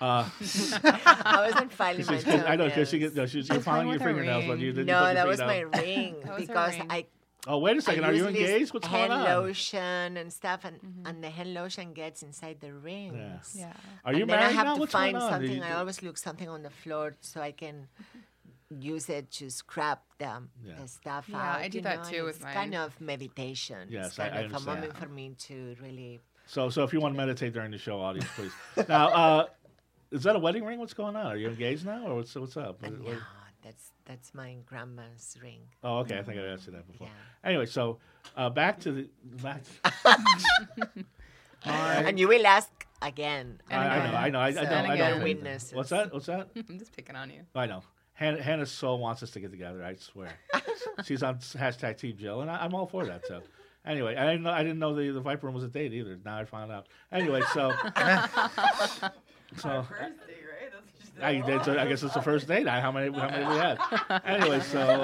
I wasn't filing my toenails. I know because you're playing filing your with her fingernails when ring. you didn't. No, put your that was feet my out. ring That was her because ring. Oh, wait a second. I Are you use this engaged? What's going hand on? lotion and stuff, and the hand lotion gets inside the rings. Yeah. Are you And then I married have now? to What's find going on? something. I always look something on the floor so I can use it to scrap the stuff Yeah, out. I do you that know, too and with it's mine. kind of meditation. Yes, it's kind I of a understand. moment for me to really. So if you want to meditate during the show, audience, please. Now, is that a wedding ring? What's going on? Are you engaged now, or what's up? No, that's my grandma's ring. Oh, okay. I think I asked you that before. Yeah. Anyway, so back to the. And you will ask again. I know. I So don't. again. no witnesses. What's that? What's that? I'm just picking on you. I know. Hannah so wants us to get together. I swear. She's on hashtag Team Jill, and I'm all for that. So, anyway, I didn't know the Viper Room was a date either. Now I found out. Anyway, so I guess it's the first date. How many we had? Anyway,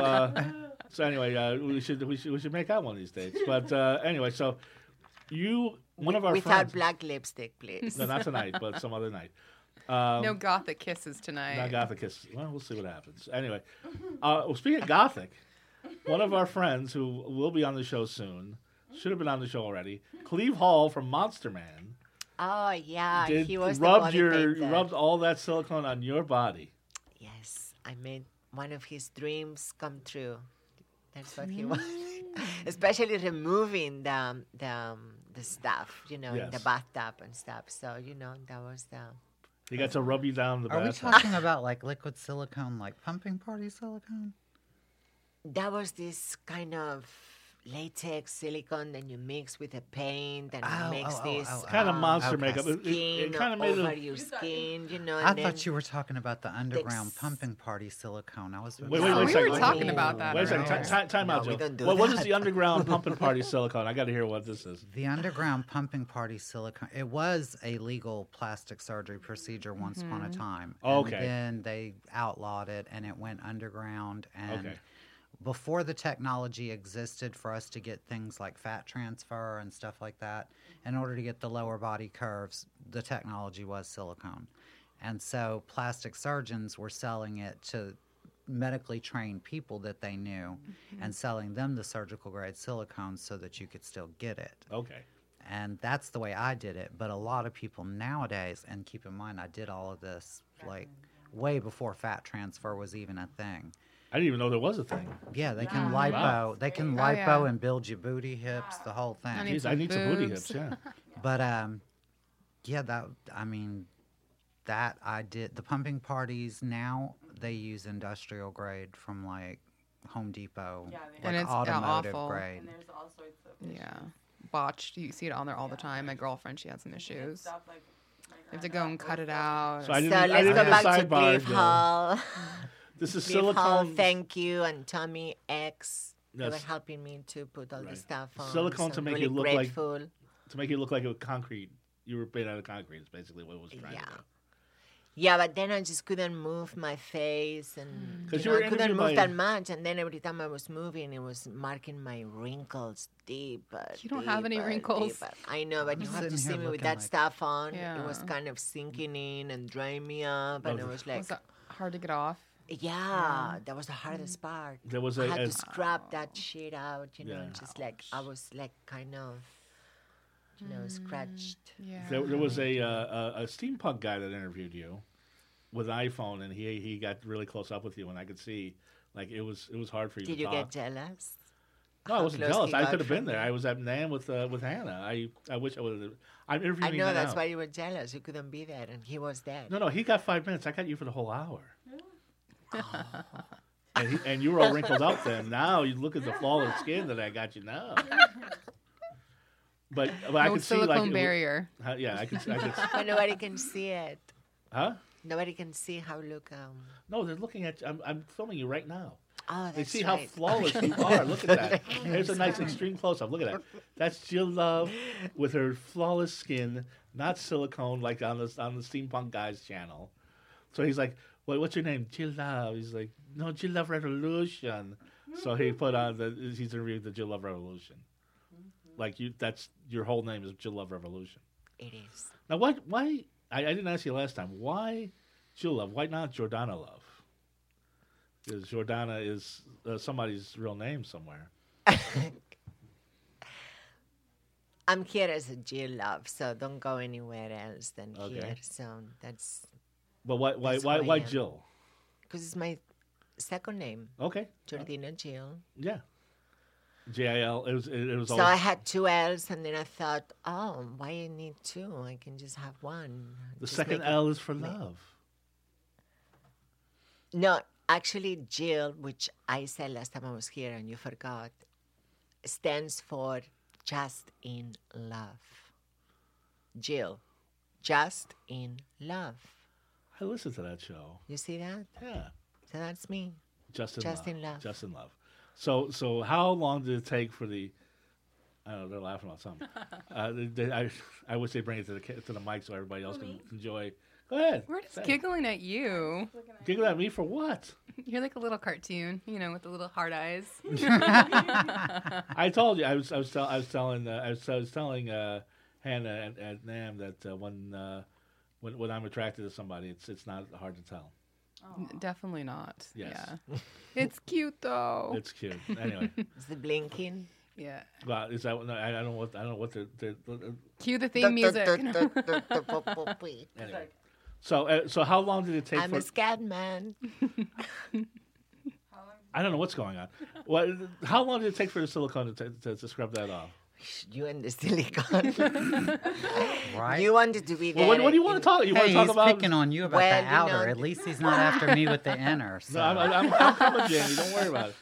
we should make out one of these dates. But anyway, so one of our Without friends. black lipstick, please. No, not tonight, but some other night. No gothic kisses tonight. Not Gothic kisses. Well, we'll see what happens. Anyway, speaking of Gothic, one of our friends who will be on the show soon, should have been on the show already, Cleve Hall from Monster Man, Oh yeah, he was the rubbed body painter. rubbed all that silicone on your body. Yes, I made one of his dreams come true. That's what he wanted, especially removing the stuff, in the Yes. bathtub and stuff. So that was the. He got to rub you down the Are we bathtub. talking about like liquid silicone, like pumping party silicone? That was this kind of latex silicone that you mix with a paint and it makes this Kind of monster okay. makeup. skin It kind of made over it. your skin, And I then thought you were talking about the underground Ex- pumping party silicone. I was. Wait Yeah, a we were second. talking about that. Wait a second. earlier. Time out, No, we Joe. don't do What is that. the underground pumping party silicone? I got to hear what this is. The underground pumping party silicone. It was a legal plastic surgery procedure once upon a time. Okay. And then they outlawed it, and it went underground. And Okay. before the technology existed for us to get things like fat transfer and stuff like that, in order to get the lower body curves, the technology was silicone. And so plastic surgeons were selling it to medically trained people that they knew and selling them the surgical grade silicone so that you could still get it. Okay. And that's the way I did it. But a lot of people nowadays, and keep in mind, I did all of this like way before fat transfer was even a thing. I didn't even know there was a thing. Yeah, they can lipo. Wow. They can Oh, lipo yeah. and build your booty hips, the whole thing. I need Jeez, I some need some booty boobs. hips. Yeah. But yeah, that I did. The pumping parties now they use industrial grade from like Home Depot, Yeah, they And like it's automotive awful. grade. And there's all sorts of Yeah. Botched. You see it on there all the time. My girlfriend, she has some issues. stuff like my You have to go and cut it out. So I So didn't. I let's didn't go have back a to sidebar. Cliff Jill. Hall. This is Cliff Hall, silicone. thank you, and Tommy X. They were Yes. helping me to put all Right. the stuff on. Silicone so to make really it look like- grateful. to make it look like a concrete. You were made out of concrete. Is basically what it was trying to do. Yeah, but then I just couldn't move my face, and 'Cause you you know, were I couldn't interviewed move by- that much. And then every time I was moving, it was marking my wrinkles deeper. You don't have any deeper, wrinkles. deeper. I know, but you I'm have to sitting see here me with looking that like- stuff on. It was Yeah. kind of sinking in and drying me up, and Oh, it was like, Was that hard to get off? yeah, that was the hardest part. There was I a, had a to scrap that shit out, Yeah. just like I was like kind of, scratched. Yeah. there was a steampunk guy that interviewed you with an iPhone, and he got really close up with you, and I could see like it was hard for you Did to you talk. get jealous? No, I How wasn't close jealous. he I got could have been from there. you? I was at NAMM with Hannah. I wish I would have. I'm interviewing I him know now. that's why you were jealous. You couldn't be there, and he was there. No, he got 5 minutes. I got you for the whole hour. And you were all wrinkled up then. Now you look at the flawless skin that I got you now. But I No could see silicone like barrier. yeah, I could. But nobody can see it. Huh? Nobody can see how look. No, they're looking at. I'm filming you right now. Oh, They that's see how right. flawless you are. Look at that. There's a nice extreme close-up. Look at that. That's Jill Love with her flawless skin, not silicone like on the Steampunk Guys channel. So he's like, what's your name? Jill Love. He's like, no, Jill Love Revolution. So he put on he's interviewed the Jill Love Revolution. Like that's your whole name is Jill Love Revolution. It is. Now, why? I didn't ask you last time. Why Jill Love? Why not Jordana Love? Because Jordana is somebody's real name somewhere. I'm here as a Jill Love, so don't go anywhere else than Okay. here. So that's But why That's who I why am. Jill? because it's my second name, Okay, Jordina Jill. yeah. JIL. It was So always, I had 2 L's, and then I thought, oh, why I need 2? I can just have 1. the Just second make it- L is for love. No, actually, Jill, which I said last time I was here and you forgot, stands for just in love. Jill, just in love. I listened to that show. You see that? Yeah, So that's me. just in Just love. in love. Just in love. So how long did it take for the? I don't know. They're laughing about something. I wish they bring it to the mic so everybody else can enjoy. Go ahead. We're just say it. giggling at you. Giggling at me for what? You're like a little cartoon, with the little hard eyes. I told you I was telling Hannah and Nam that when I'm attracted to somebody, it's not hard to tell. Definitely not. Yes. Yeah. It's cute though. It's cute. Anyway, Is the blinking? Yeah. well, is that? No, I don't know what the Cue the theme music. anyway. So how long did it take I'm for? a scat man. I don't know what's going on. How long did it take for the silicone to scrub that off? You and the silicone. Right? You wanted to be there. Well, what do you want to talk? You want Hey, to talk he's about? picking on you about Well, the you outer. know- At least he's not after me with the inner. So. No, I'm coming, Jamie. Don't worry about it.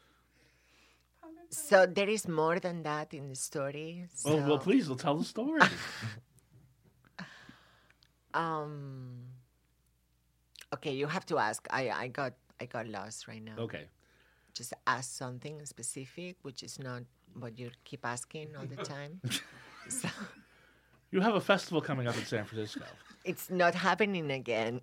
So there is more than that in the story. So, Well, please, tell the story. Okay, you have to ask. I got lost right now. Okay. Just ask something specific, which is not what you keep asking all the time. So You have a festival coming up in San Francisco. it's not happening again.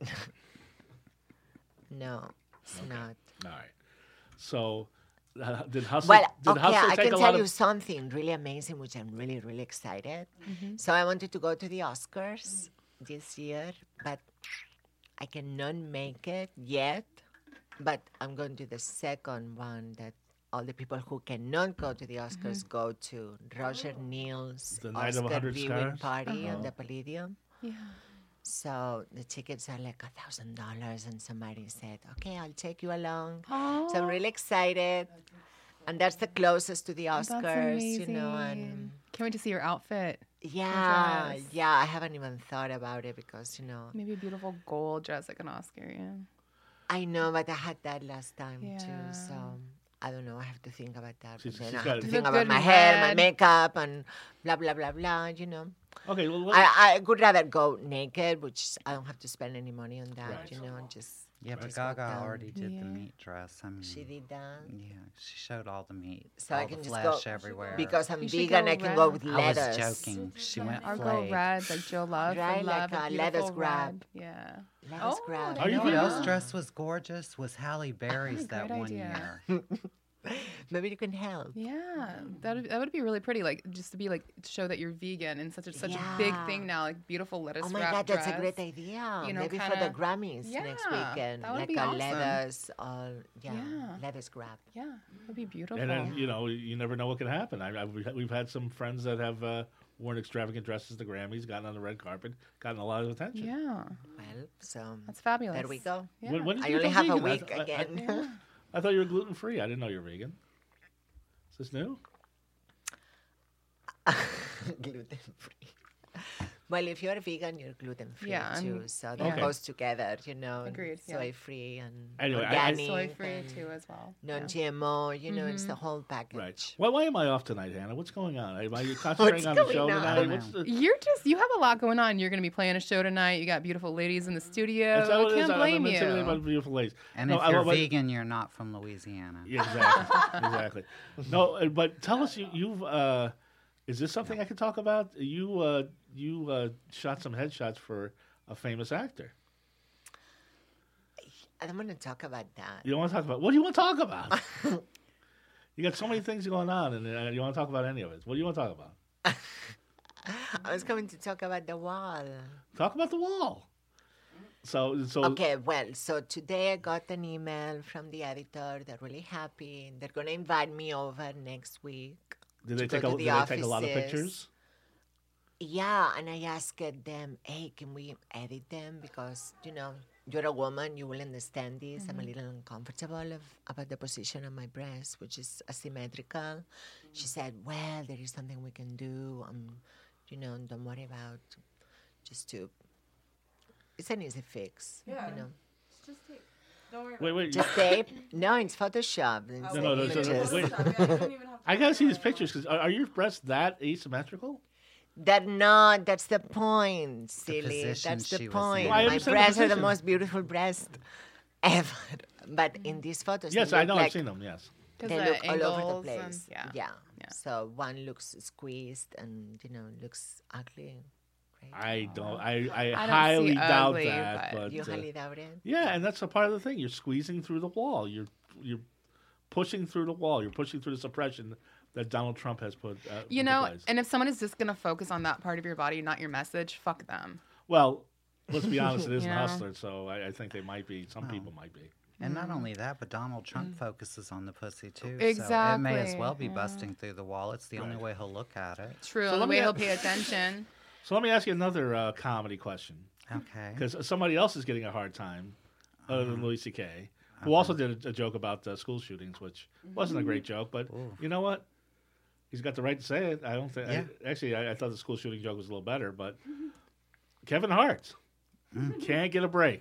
No, it's not. All right. So, did Hustler? Well, did okay, Hustler I take can a tell lot you of? something really amazing, which I'm really, really excited. So I wanted to go to the Oscars this year, but I cannot make it yet. But I'm going to the second one that all the people who cannot go to the Oscars go to. Roger Neal's The Night of Oscar 100 viewing Stars? party at the Palladium. Yeah. So the tickets are like $1,000, and somebody said, "Okay, I'll take you along." Oh, So I'm really excited, and that's the closest to the that's Oscars, amazing. And Can't wait to see your outfit. yeah, dress. yeah, I haven't even thought about it because Maybe a beautiful gold dress like an Oscar. Yeah. I know, but I had that last time Yeah. too. So I don't know. I have to think about that. She's- But then she's I got have it. to You think look about good my in hair, my red. makeup, and blah blah blah blah. Okay. Well, I would rather go naked, which I don't have to spend any money on that. Right. And just Yeah, but just walk Gaga down. already did Yeah. the meat dress. I mean, She did that. yeah, she showed all the meat, So all I can the just flesh go everywhere. because I'm You should vegan. go I can go red. with I was lettuce. joking. She went Or go flayed. red like Jill Love. Right, for like love, a beautiful lettuce grab. red. Yeah. Lettuce Oh, grab. Are you You know what vegan? else dress was gorgeous? Was Halle Berry's that great one idea. year. Maybe you can help. Yeah, that would be really pretty. Like just to be like to show that you're vegan and such a big Yeah. thing now. Like beautiful lettuce Oh my wrap God, that's a dress. great idea. You know, Maybe for the kinda- Grammys next Yeah, weekend, that would like be a awesome. lettuce or Yeah. lettuce grab. Yeah, that'd be beautiful. and then you never know what can happen. We've had some friends that have worn extravagant dresses to Grammys, gotten on the red carpet, gotten a lot of attention. yeah, Well, so that's fabulous. there we go. Yeah. When did I you only become have a vegan? week again. Yeah. I thought you were gluten free. I didn't know you were vegan. Is this new? Gluten free. Well, if you're vegan, you're gluten free Yeah, too. and- So that Okay. goes together, you know. Agreed, yeah. Soy free and Anyway, organic, Soy free and too as well. Yeah. non-GMO. You know, it's the whole package. Right. Why am I off tonight, Hannah? What's going on? Are you concentrating on the going show on? tonight? What's the, You have a lot going on. You're going to be playing a show tonight. You got beautiful ladies in the studio. is that what I it is? can't blame I'm intimidated you. by the beautiful ladies. And No, if you're but- vegan, you're not from Louisiana. Yeah, exactly. Exactly. No, but tell us, you've is this something I can talk about? You shot some headshots for a famous actor. I don't want to talk about that. You don't want to talk about what do you want to talk about? You got so many things going on, and you want to talk about any of it. What do you want to talk about? I was going to talk about the wall. Talk about the wall. So Okay, well, so today I got an email from the editor. They're really happy. They're going to invite me over next week. did they to take go a, to did the they take a lot of offices. pictures? Yeah, and I asked them, hey, can we edit them? Because, you know, you're a woman, you will understand this. I'm a little uncomfortable about the position of my breast, which is asymmetrical. She said, well, there is something we can do. You know, don't worry about just to, it's an easy fix, Yeah. you know. Just take. Don't worry. Wait. Just tape. No, it's Photoshop. It's No, images. wait. I gotta see these pictures because are your breasts that asymmetrical? That's the point, silly. position That's the she was point. in. Well, I My understand the breasts are the position. most beautiful breasts ever. But in these photos, Yes, they I look know. like I've seen them. Yes. Because they the look all over the angles place. and- yeah. So one looks squeezed and, you know, looks ugly. Right? I don't. I don't highly see doubt ugly, that. but- But You highly doubt it? yeah, and that's a part of the thing. You're squeezing through the wall. You're pushing through the wall. You're pushing through the suppression that Donald Trump has put. You into know, place. and if someone is just going to focus on that part of your body, not your message, fuck them. Well, let's be honest. It is You a know? hustler, so I think they might be. Some people might be. And not only that, but Donald Trump focuses on the pussy too. So it Exactly, may as well be yeah. busting through the wall. It's the only Right. way he'll look at it. True. So and let the way me he'll a- pay attention. So let me ask you another comedy question, Okay. because somebody else is getting a hard time, other than Louis C.K., who also did a joke about school shootings, which wasn't a great joke, but you know what? He's got the right to say it. I don't think. Yeah. I thought the school shooting joke was a little better, but Kevin Hart can't get a break.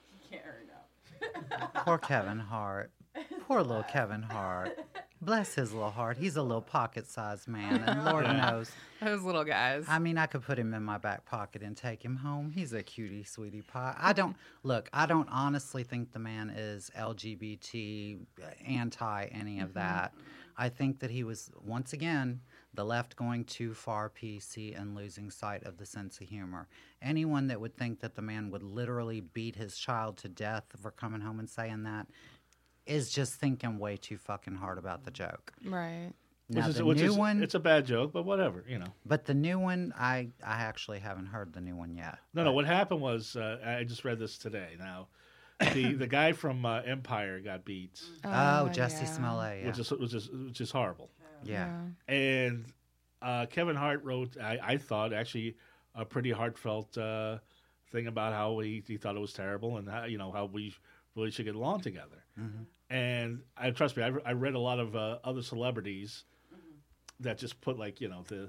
Poor Kevin Hart. Poor little Kevin Hart. Bless his little heart. He's a little pocket-sized man, and Lord Yeah. knows. Those little guys. I mean, I could put him in my back pocket and take him home. He's a cutie, sweetie pie. I don't honestly think the man is LGBT, anti any of that. I think that he was, once again, the left going too far PC and losing sight of the sense of humor. Anyone that would think that the man would literally beat his child to death for coming home and saying that is just thinking way too fucking hard about the joke. Right. Now, the Which new is one, it's a bad joke, but whatever, you know. but the new one, I actually haven't heard the new one yet. No. What happened was I just read this today. Now, the guy from Empire got beat, Oh, Jesse yeah. Smollett, yeah. which is horrible. Yeah. And Kevin Hart wrote, I thought, actually, a pretty heartfelt thing about how he thought it was terrible and how we really should get along together. And trust me, I read a lot of other celebrities that just put the The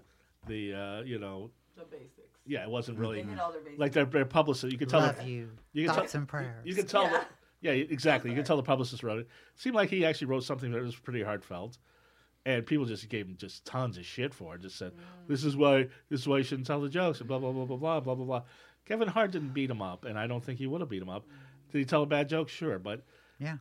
basics. yeah, it wasn't really They hit all their basics. like their publicist. You could tell Love that- you. you can Thoughts tell- and prayers. You can tell. Yeah. Yeah, exactly. You can tell the publicist wrote it. Seemed like he actually wrote something that was pretty heartfelt, and people just gave him just tons of shit for it. Just said, "This is why you shouldn't tell the jokes," and blah blah blah blah blah blah blah blah. Kevin Hart didn't beat him up, and I don't think he would have beat him up. Did he tell a bad joke? Sure, but Yeah.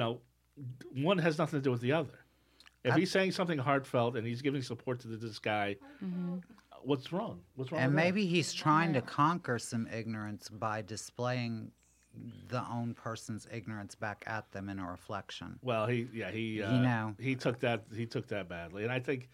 one has nothing to do with the other. If he's saying something heartfelt and he's giving support to this guy, what's wrong? What's wrong? And with that? maybe he's trying to conquer some ignorance by displaying the own person's ignorance back at them in a reflection. Well, he know. he took that badly, and I think,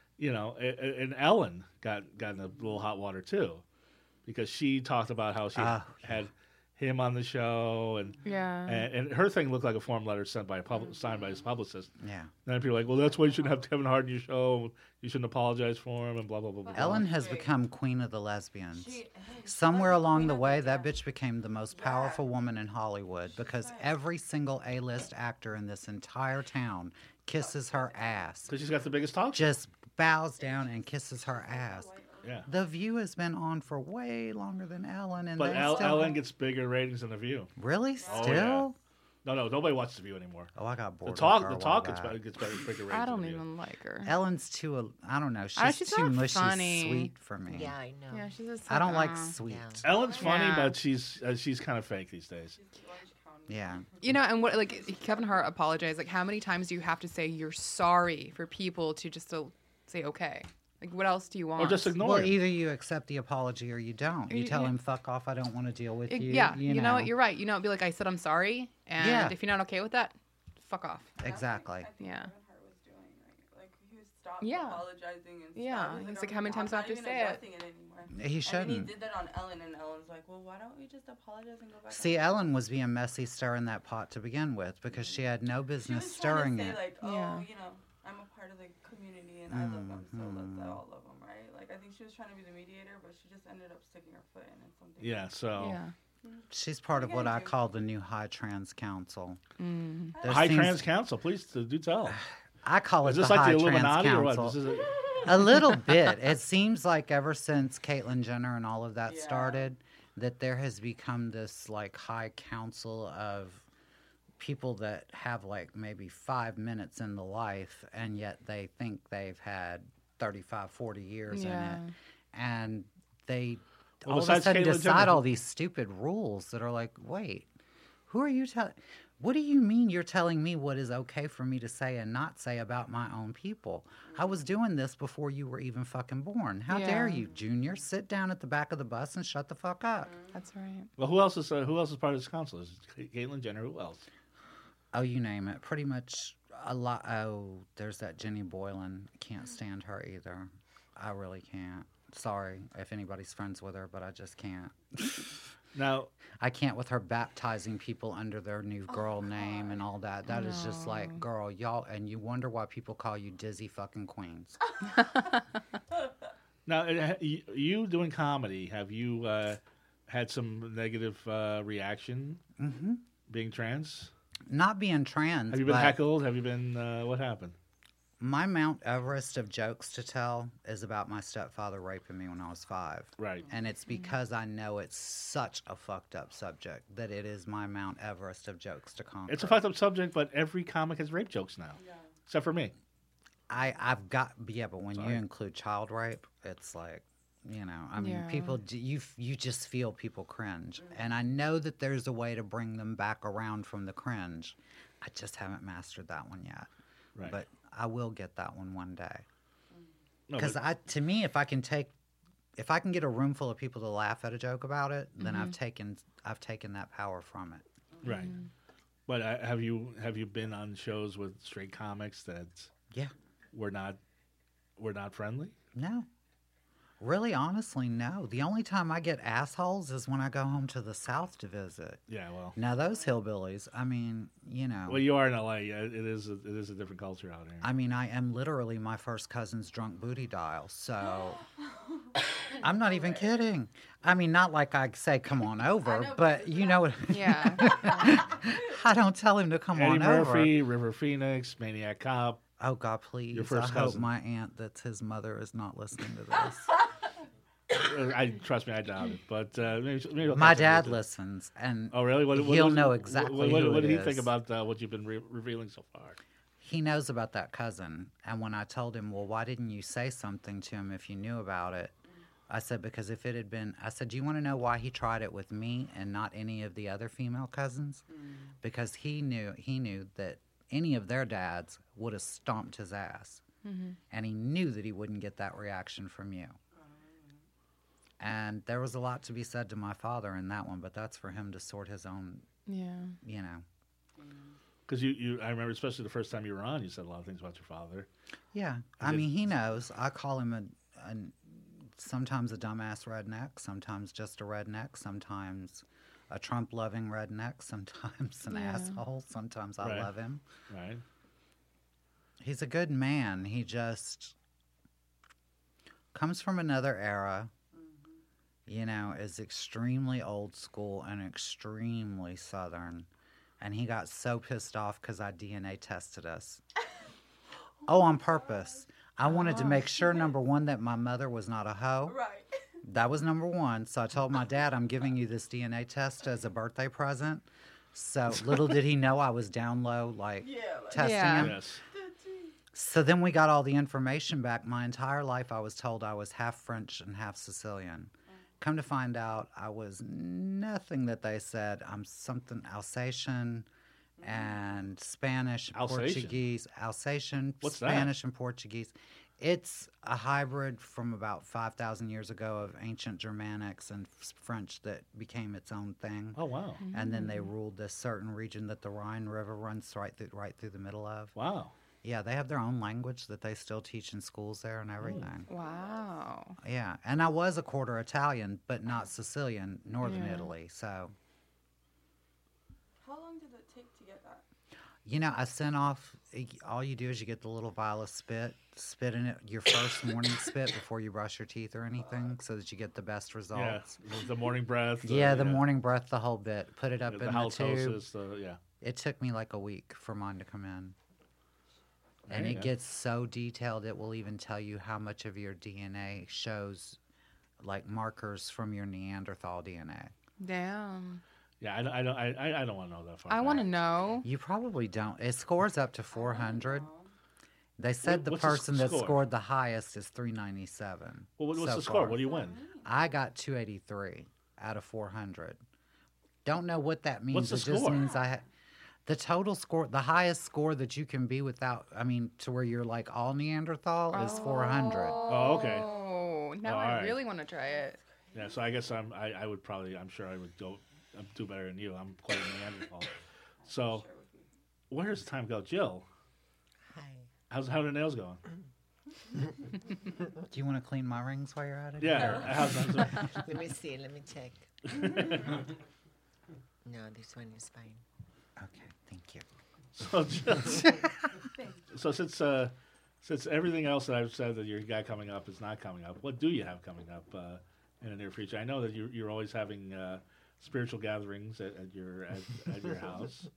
and Ellen got in a little hot water too, because she talked about how she had him on the show, and Yeah. and her thing looked like a form letter sent by signed by his publicist. Yeah. And then people were like, well, that's why you shouldn't have Kevin Hart in your show. You shouldn't apologize for him, and blah blah blah blah. blah. Ellen has become queen of the lesbians. Somewhere along the way, that bitch became the most powerful woman in Hollywood because every single A-list actor in this entire town kisses her ass. So she's got the biggest talk show. Just bows down and kisses her ass. Yeah. The View has been on for way longer than Ellen, and But they still Ellen gets bigger ratings than The View. really Oh, still. yeah. No, nobody watches The View anymore. Oh, I got bored. The with talk, her the a talk while gets back. better, bigger ratings. I than don't The View. even like her. Ellen's too. I don't know. Ah, She's she's too not mushy funny. sweet for me. Yeah, I know. Yeah, she's just. I don't like uh, sweet. Yeah. Ellen's funny, Yeah. but she's kind of fake these days. Yeah. You know, and what like Kevin Hart apologized. Like, how many times do you have to say you're sorry for people to just say okay? Like, what else do you want? Or just ignore Well, it. either you accept the apology or you don't. You tell him, "Fuck off! I don't want to deal with you." Yeah, You you know know what? You're right. You know, be like, I said I'm sorry, and Yeah. if you're not okay with that, fuck off. Exactly. Yeah. Like he stopped Yeah. apologizing and Yeah, stuff. he's like, how many times do I have to say it? it anymore. He And then he shouldn't. did that on Ellen, and Ellen's like, well, why don't we just apologize and go back? See, on Ellen was being messy stirring that pot to begin with because she had no She business was stirring trying to say, it. like, oh, Yeah. you know, I'm a part of the community and I love them, so let's all love them, right? Like, I think she was trying to be the mediator, but she just ended up sticking her foot in something. Yeah. So Yeah. She's part of what I call the new High Trans Council. Mm. There High seems- Trans Council, please do tell. I call it Is this the like High the Trans Illuminati or what? Council. This is A little bit. It seems like ever since Caitlyn Jenner and all of that Yeah. started, that there has become this like high council of people that have like maybe 5 minutes in the life, and yet they think they've had 35, 40 years in Yeah. it. And they Well, all of a besides sudden Caitlyn decide Jenner, all these stupid rules that are like, wait, who are you telling? What do you mean you're telling me what is okay for me to say and not say about my own people? I was doing this before you were even fucking born. How dare Yeah. you, Junior? Sit down at the back of the bus and shut the fuck up. That's right. Well, who else is part of this council? Is it Caitlyn Jenner? Who else? Oh, you name it. Pretty much a lot. Oh, there's that Jenny Boylan. Can't stand her either. I really can't. Sorry if anybody's friends with her, but I just can't. Now, I can't with her baptizing people under their new girl name and all that. That is just like, girl, y'all, and you wonder why people call you Dizzy fucking Queens. you doing comedy? Have you had some negative reaction being trans? Not being trans, Have you been but heckled? Have you been? What happened? my Mount Everest of jokes to tell is about my stepfather raping me when I was 5. Right. And it's because I know it's such a fucked up subject that it is my Mount Everest of jokes to conquer. It's a fucked up subject, but every comic has rape jokes now, except for me. I've got, yeah, but when Sorry. you include child rape, it's like, you know, I mean, Yeah. people, you just feel people cringe. And I know that there's a way to bring them back around from the cringe. I just haven't mastered that one yet. Right. But I will get that one day. No, Because but- to me, if I can get a room full of people to laugh at a joke about it, then I've taken that power from it. right. But have you been on shows with straight comics that Yeah. were not friendly? No. Really, honestly, no. The only time I get assholes is when I go home to the South to visit. Yeah. Well. Now those hillbillies, I mean, you know. Well, you are in LA. It is a different culture out here. I mean, I am literally my first cousin's drunk booty dial, so I'm not even kidding. I mean, not like I say, come on over, but you know, Yeah. I don't tell him to come Eddie on Murphy, River Phoenix, Maniac Cop. over. Oh, God, please. Your first I hope cousin. my aunt that's his mother is not listening to this. Trust me, I doubt it. But maybe he'll My catch up dad with it. listens, and Oh, really? he'll know exactly What, who what it did he is. think about what you've been revealing so far? He knows about that cousin. And when I told him, well, why didn't you say something to him if you knew about it? I said, because if it had been, I said, do you want to know why he tried it with me and not any of the other female cousins? Because he knew that any of their dads would have stomped his ass. And he knew that he wouldn't get that reaction from you. And there was a lot to be said to my father in that one, but that's for him to sort his own, Yeah. you know. Because I remember, especially the first time you were on, you said a lot of things about your father. Yeah, I mean, he knows. I call him sometimes a dumbass redneck, sometimes just a redneck, sometimes a Trump-loving redneck, sometimes an Yeah. asshole, sometimes I Right. love him. Right. He's a good man. He just comes from another era, you know, is extremely old school and extremely Southern. And he got so pissed off because I DNA tested us. Oh, on purpose. I wanted to make sure, number one, that my mother was not a hoe. Right. That was number one. So I told my dad, I'm giving you this DNA test as a birthday present. So little did he know I was down low, like testing Yeah. him. Yes. So then we got all the information back. My entire life, I was told I was half French and half Sicilian. Come to find out, I was nothing that they said. I'm something Alsatian and Spanish, and Alsatian? Portuguese. Alsatian, What's that? Spanish, and Portuguese. It's a hybrid from about 5,000 years ago of ancient Germanics and French that became its own thing. Oh, wow. And then they ruled this certain region that the Rhine River runs right through the middle of. Wow. Yeah, they have their own language that they still teach in schools there and everything. Wow. Yeah, and I was a quarter Italian, but not Sicilian, Northern Yeah. Italy. So, How long did it take to get that? you know, I sent off. All you do is you get the little vial of spit in it your first morning spit before you brush your teeth or anything, so that you get the best Yeah. results. The morning breath. Yeah, the morning breath, the whole bit. Put it up The in the tube. halitosis. Yeah. It took me like a week for mine to come in. And There you it go. gets so detailed, it will even tell you how much of your DNA shows like markers from your Neanderthal DNA. Damn. Yeah, I don't want to know that far. I back. want to know. You probably don't. It scores up to 400. They said the What's the person that score? scored the highest is 397. Well, what's so the score? far. What do you win? I got 283 out of 400. Don't know what that means. What's the it just score? means the total score, the highest score that you can be without, I mean, to where you're like all Neanderthal is 400. Oh, okay. Oh, now All I right. really want to try it. Yeah, so I guess I would probably, I'm sure I would do better than you. I'm quite a Neanderthal. So, where does time go? Jill, Hi. how are the nails going? Do you want to clean my rings while you're at it? Yeah, how's Let me see. Let me check. No, this one is fine. Okay, thank you. so, so since everything else that I've said that your guy coming up is not coming up, what do you have coming up in the near future? I know that you're always having spiritual gatherings at your house.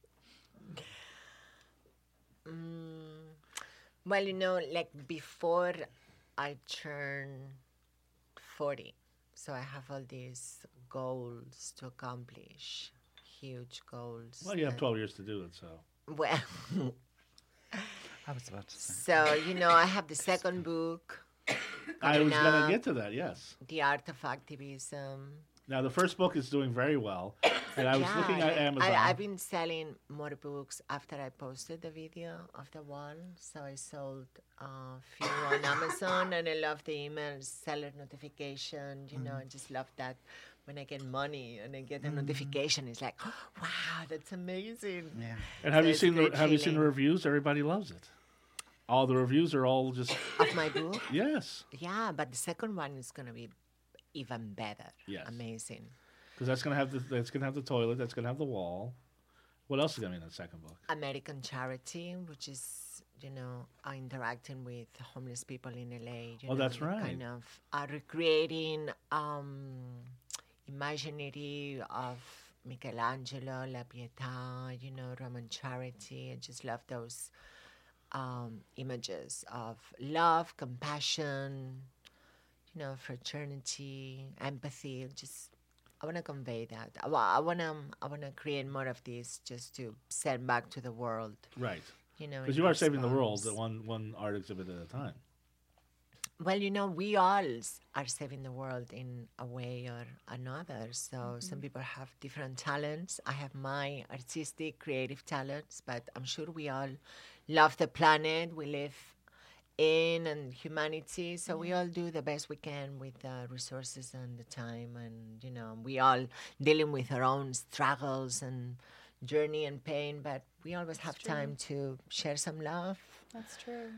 Well, you know, like before I turn 40, so I have all these goals to accomplish, huge goals. Well, you have and- 12 years to do it, so. Well, I was about to say. so, you know, I have the second book, I was coming going up, to get to that, yes. The Art of Activism. Now, the first book is doing very well, and I was looking at like, Amazon. I've been selling more books after I posted the video of the one. So I sold a few on Amazon, and I love the email seller notification. You know, I just love that when I get money and I get a notification. It's like, wow, that's amazing. Yeah. And have So you it's seen great have you seen the feeling. reviews? Everybody loves it. All the reviews are all just Of my book, yes, yeah, but the second one is gonna be even better. Yes. Amazing. because that's gonna have the toilet, that's gonna have the wall. What else is gonna be in that second book? American Charity, which is, you know, interacting with homeless people in LA. You Oh, know, that's and right. Kind of recreating imaginary of Michelangelo, La Pietà, you know, Roman Charity. I just love those images of love, compassion, you know, fraternity, empathy. Just I want to convey that. I want to create more of this just to send back to the world. Right, You know, because in you are saving the world response. one art exhibit at a time. Well, you know, we all are saving the world in a way or another. So some people have different talents. I have my artistic, creative talents, but I'm sure we all love the planet we live in and humanity. So we all do the best we can with the resources and the time. And, you know, we all dealing with our own struggles and journey and pain, but we always have time to share some love. That's true.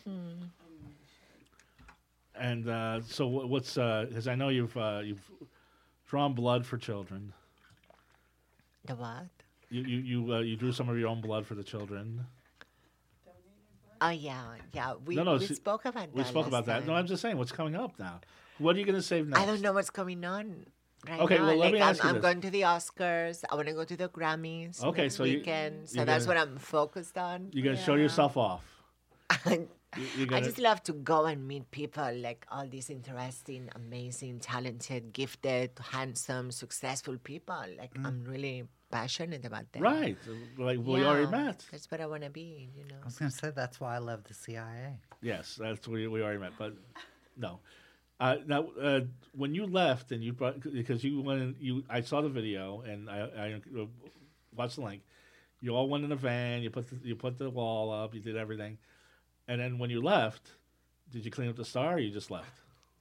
And so what's because I know you've drawn blood for children. The what? You drew some of your own blood for the children. Oh yeah. We No, we see, spoke about that. We spoke about last that. No, time. I'm just saying what's coming up now. What are you going to save next? I don't know what's going on right Okay, now. well, let me ask you I'm this. going to the Oscars. I want to go to the Grammys. Okay, next so you- weekend. So you're that's gonna- what I'm focused on. You're going to show yourself off. You I gotta, just love to go and meet people, like all these interesting, amazing, talented, gifted, handsome, successful people. Like I'm really passionate about them. right. Like we already met. That's what I want to be, you know. I was going to say that's why I love the CIA. Yes, that's we already met. But no. Now, when you left and you brought, because you went, I saw the video and I watched the link. You all went in a van. You put the wall up. You did everything, and then when you left, did you clean up the star or you just left?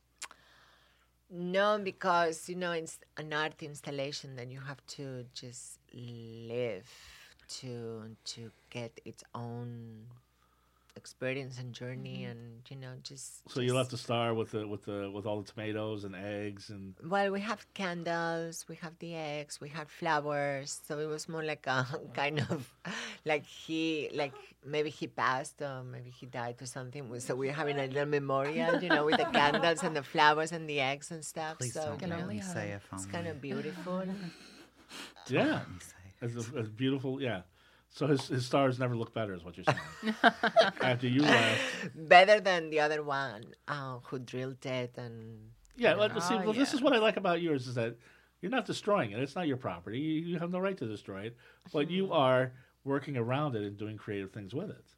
No, because, you know, it's an art installation that you have to just live to get its own experience and journey, and you know, So you left the star with all the tomatoes and eggs and. Well, we have candles, we have the eggs, we have flowers. So it was more like a kind of like maybe he passed or maybe he died or something. So we're having a little memorial, you know, with the candles and the flowers and the eggs and stuff. Please so don't you let know, me say if it's I'm kind of beautiful. Yeah, Let me say. it's beautiful. Yeah. So his stars never look better, is what you're saying. After you left. Better than the other one who drilled it and. Yeah, well, see, Oh, well, this yeah. is what I like about yours is that you're not destroying it. It's not your property. You have no right to destroy it, but you are working around it and doing creative things with it.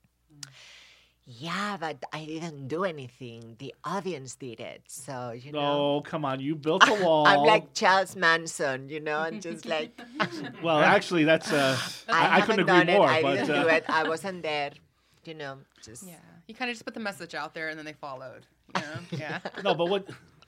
Yeah, but I didn't do anything. The audience did it. So, you know. No, come on, you built a wall. I'm like Charles Manson, you know, and just like. Well, actually, that's I couldn't haven't agree done more. it. I But didn't do it. I wasn't there, you know, just. Yeah. You kind of just put the message out there and then they followed. You know? Yeah. no, but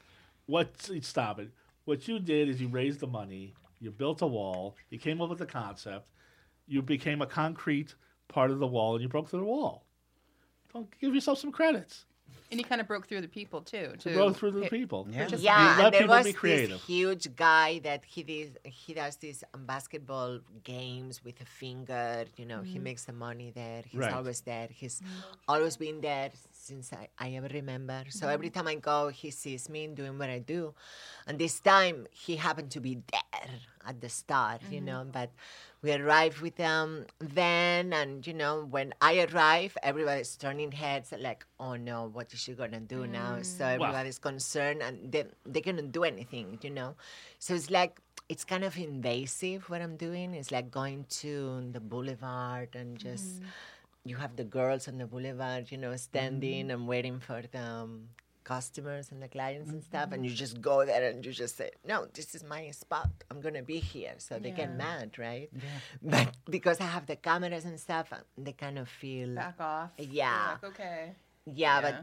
stop it. What you did is you raised the money, you built a wall, you came up with the concept, you became a concrete part of the wall, and you broke through the wall. Don't give yourself some credits. And you kind of broke through the people too. To broke through the people. Yeah. Just- Yeah, You let and there people was be creative. this huge guy that he does these basketball games with a finger. You know, he makes the money there. He's Right. always there. He's always been there since I ever remember. So every time I go, he sees me doing what I do. And this time, he happened to be there at the start, you know. But we arrived with them then, and, you know, when I arrive, everybody's turning heads like, oh, no, what is she going to do now? So everybody's concerned, and they couldn't do anything, you know. So it's like, it's kind of invasive what I'm doing. It's like going to the boulevard and just, you have the girls on the boulevard, you know, standing and waiting for the customers and the clients and stuff, and you just go there and you just say, no, this is my spot. I'm going to be here. So they get mad, right? Yeah. But because I have the cameras and stuff, they kind of feel, Back off. Yeah. You're like, okay. yeah, but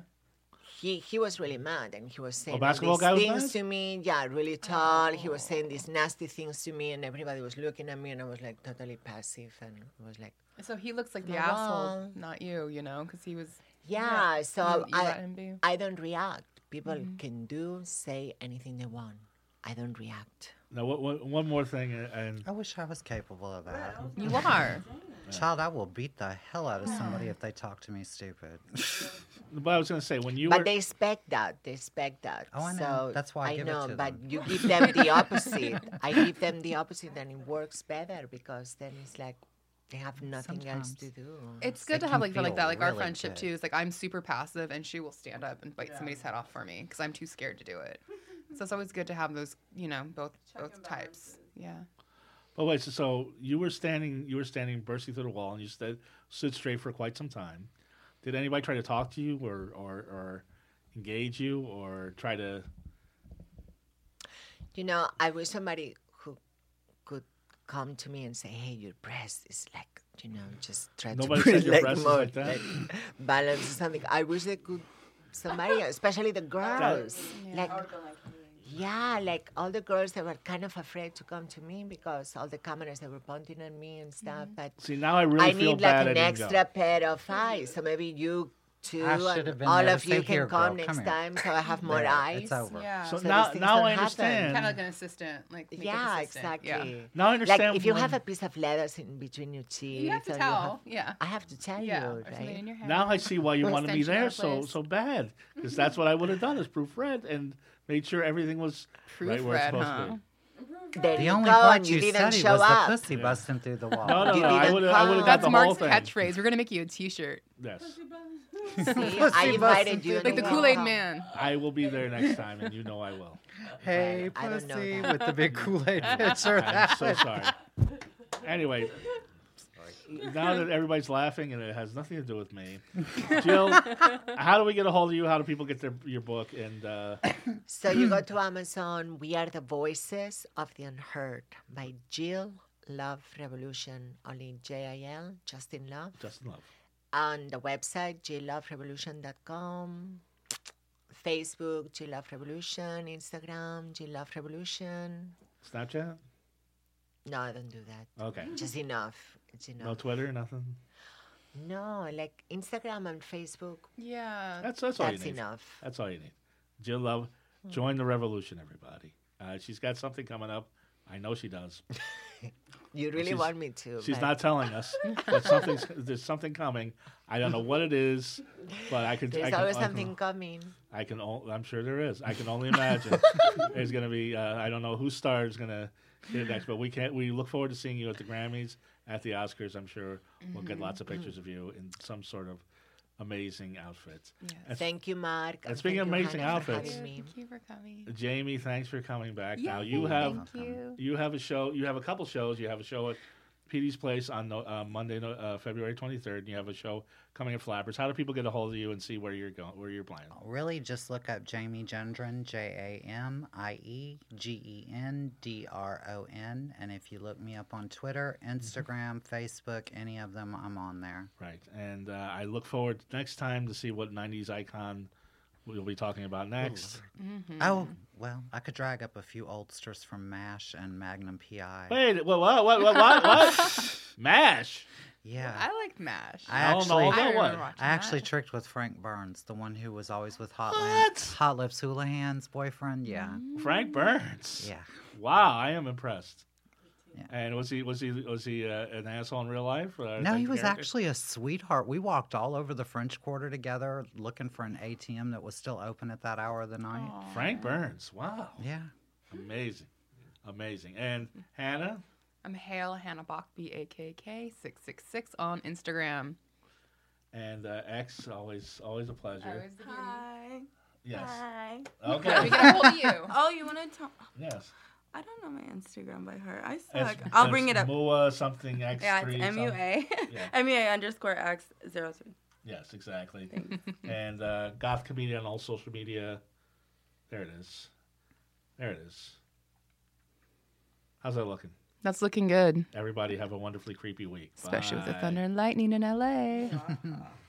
he was really mad, and he was saying all basketball these guy was things mad? to me. Yeah, really tall. He was saying these nasty things to me, and everybody was looking at me, and I was like totally passive, and I was like, So he looks like the No. asshole, not you, you know, because he was. yeah. So You let him be. I don't react. People can say anything they want. I don't react. Now, one more thing, and I wish I was capable of that. You are. Child, I will beat the hell out of somebody if they talk to me stupid. but I was going to say when you But were they expect that. They expect that. Oh, I know. So That's why I give it know, to but them. you give them the opposite. I give them the opposite, and it works better because then it's like they have nothing else to Sometimes. do. It's It good to can have like feel like that. Like our really friendship good. too is like I'm super passive and she will stand up and bite somebody's head off for me because I'm too scared to do it. So it's always good to have those, you know, both and types. Yeah. But wait, so you were standing, bursting through the wall, and you stood straight for quite some time. Did anybody try to talk to you, or engage you, or try to? You know, I wish somebody who could come to me and say, "Hey, your breast is like," you know, just try Nobody to said put your like breast is more like that? balance or something. I wish they could. Somebody, especially the girls, like. I would have been like, Yeah, like all the girls that were kind of afraid to come to me because all the cameras that were pointing at me and stuff. But See, now I really I feel need bad. like an I didn't extra pair of eyes. So maybe you two I should and have been all there of to you say, can "Here, come girl, next come here." time so I have more There, eyes. It's over. Yeah. So So now, these things now don't I happen. understand. Kind of like an assistant, like makeup Yeah, assistant. exactly. Yeah. Now I understand. Like if you when- have a piece of letters in between your teeth, You have to or tell. Yeah. I have to tell Yeah. you, Or something in right? your hair. Now I see why you wanted me Extension there out of so place. bad, because that's what I would have done is proofread and made sure everything was right where it's Proofread, supposed huh? to be. There The you only go, part and you you didn't studied show was up. the pussy busting through the wall. No, You I didn't would have got come. the That's whole Mark's thing. catchphrase. We're gonna make you a T-shirt. Yes. See, I invited you. Like the and you Kool-Aid come. Man. I will be there next time, and you know I will. Hey, I don't know pussy, that. with the big Kool-Aid picture. I'm so sorry. Anyway, now that everybody's laughing and it has nothing to do with me, Jill, how do we get a hold of you? How do people get your book? And So you go to Amazon. We Are the Voices of the Unheard by Jill Love Revolution. Only Jil, Justin Love. Justin Love. On the website, jloverevolution.com. Facebook, Jill Love Revolution. Instagram, Jill Love Revolution. Snapchat? No, I don't do that. Okay. Just enough. It's enough. No Twitter, nothing? No, like Instagram and Facebook. Yeah. That's all you That's need. enough. That's all you need. Jill Love, join the revolution, everybody. She's got something coming up. I know she does. You really She's- want me to. She's but not telling us. But there's something coming. I don't know what it is, but I can. There's always something coming. I'm sure there is. I can only imagine. There's going to be. I don't know whose star is going to hit next, but we can't. We look forward to seeing you at the Grammys, at the Oscars. I'm sure we'll get lots of pictures of you in some sort of amazing outfit. Yes. Thank you, Mark. And and speaking thank of you, amazing Hannah, for outfits- having me. Thank you for coming. Jamie, thanks for coming back. Now Yay, you have Thank you. you have a show. You have a couple shows. You have a show at Petey's Place on Monday, February 23rd. And you have a show coming at Flappers. How do people get a hold of you and see where you're going, where you're playing? Really, just look up Jamie Gendron, JamieGendron. And if you look me up on Twitter, Instagram, Facebook, any of them, I'm on there. Right. And I look forward next time to see what 90s icon we'll be talking about next. Oh, well, I could drag up a few oldsters from MASH and Magnum PI. Wait, what? MASH? Yeah. I liked MASH. I No, actually, no, I remember what? watching I actually that. tricked with Frank Burns, the one who was always with Hot What? Lips Houlihan's boyfriend. Yeah. Frank Burns. Yeah. Wow, I am impressed. Yeah. And was he an asshole in real life? No, he was character? actually a sweetheart. We walked all over the French Quarter together looking for an ATM that was still open at that hour of the night. Frank Burns. Wow, Yeah. amazing. And Hannah. I'm Hale Hannah Bach, BAKK 666 on Instagram. And X, always a pleasure. Hi. Yes. Hi. How do Okay. we get a hold of you? Oh, you want to tell? Yes. I don't know my Instagram by heart. I suck. It's- I'll bring it's it up. Mua something X3. Yeah, it's MUA. Yeah. MUA_X03. Yes, exactly. And Goth Comedian on all social media. There it is. How's that looking? That's looking good, Everybody have a wonderfully creepy week. especially with the Bye. thunder and lightning in LA.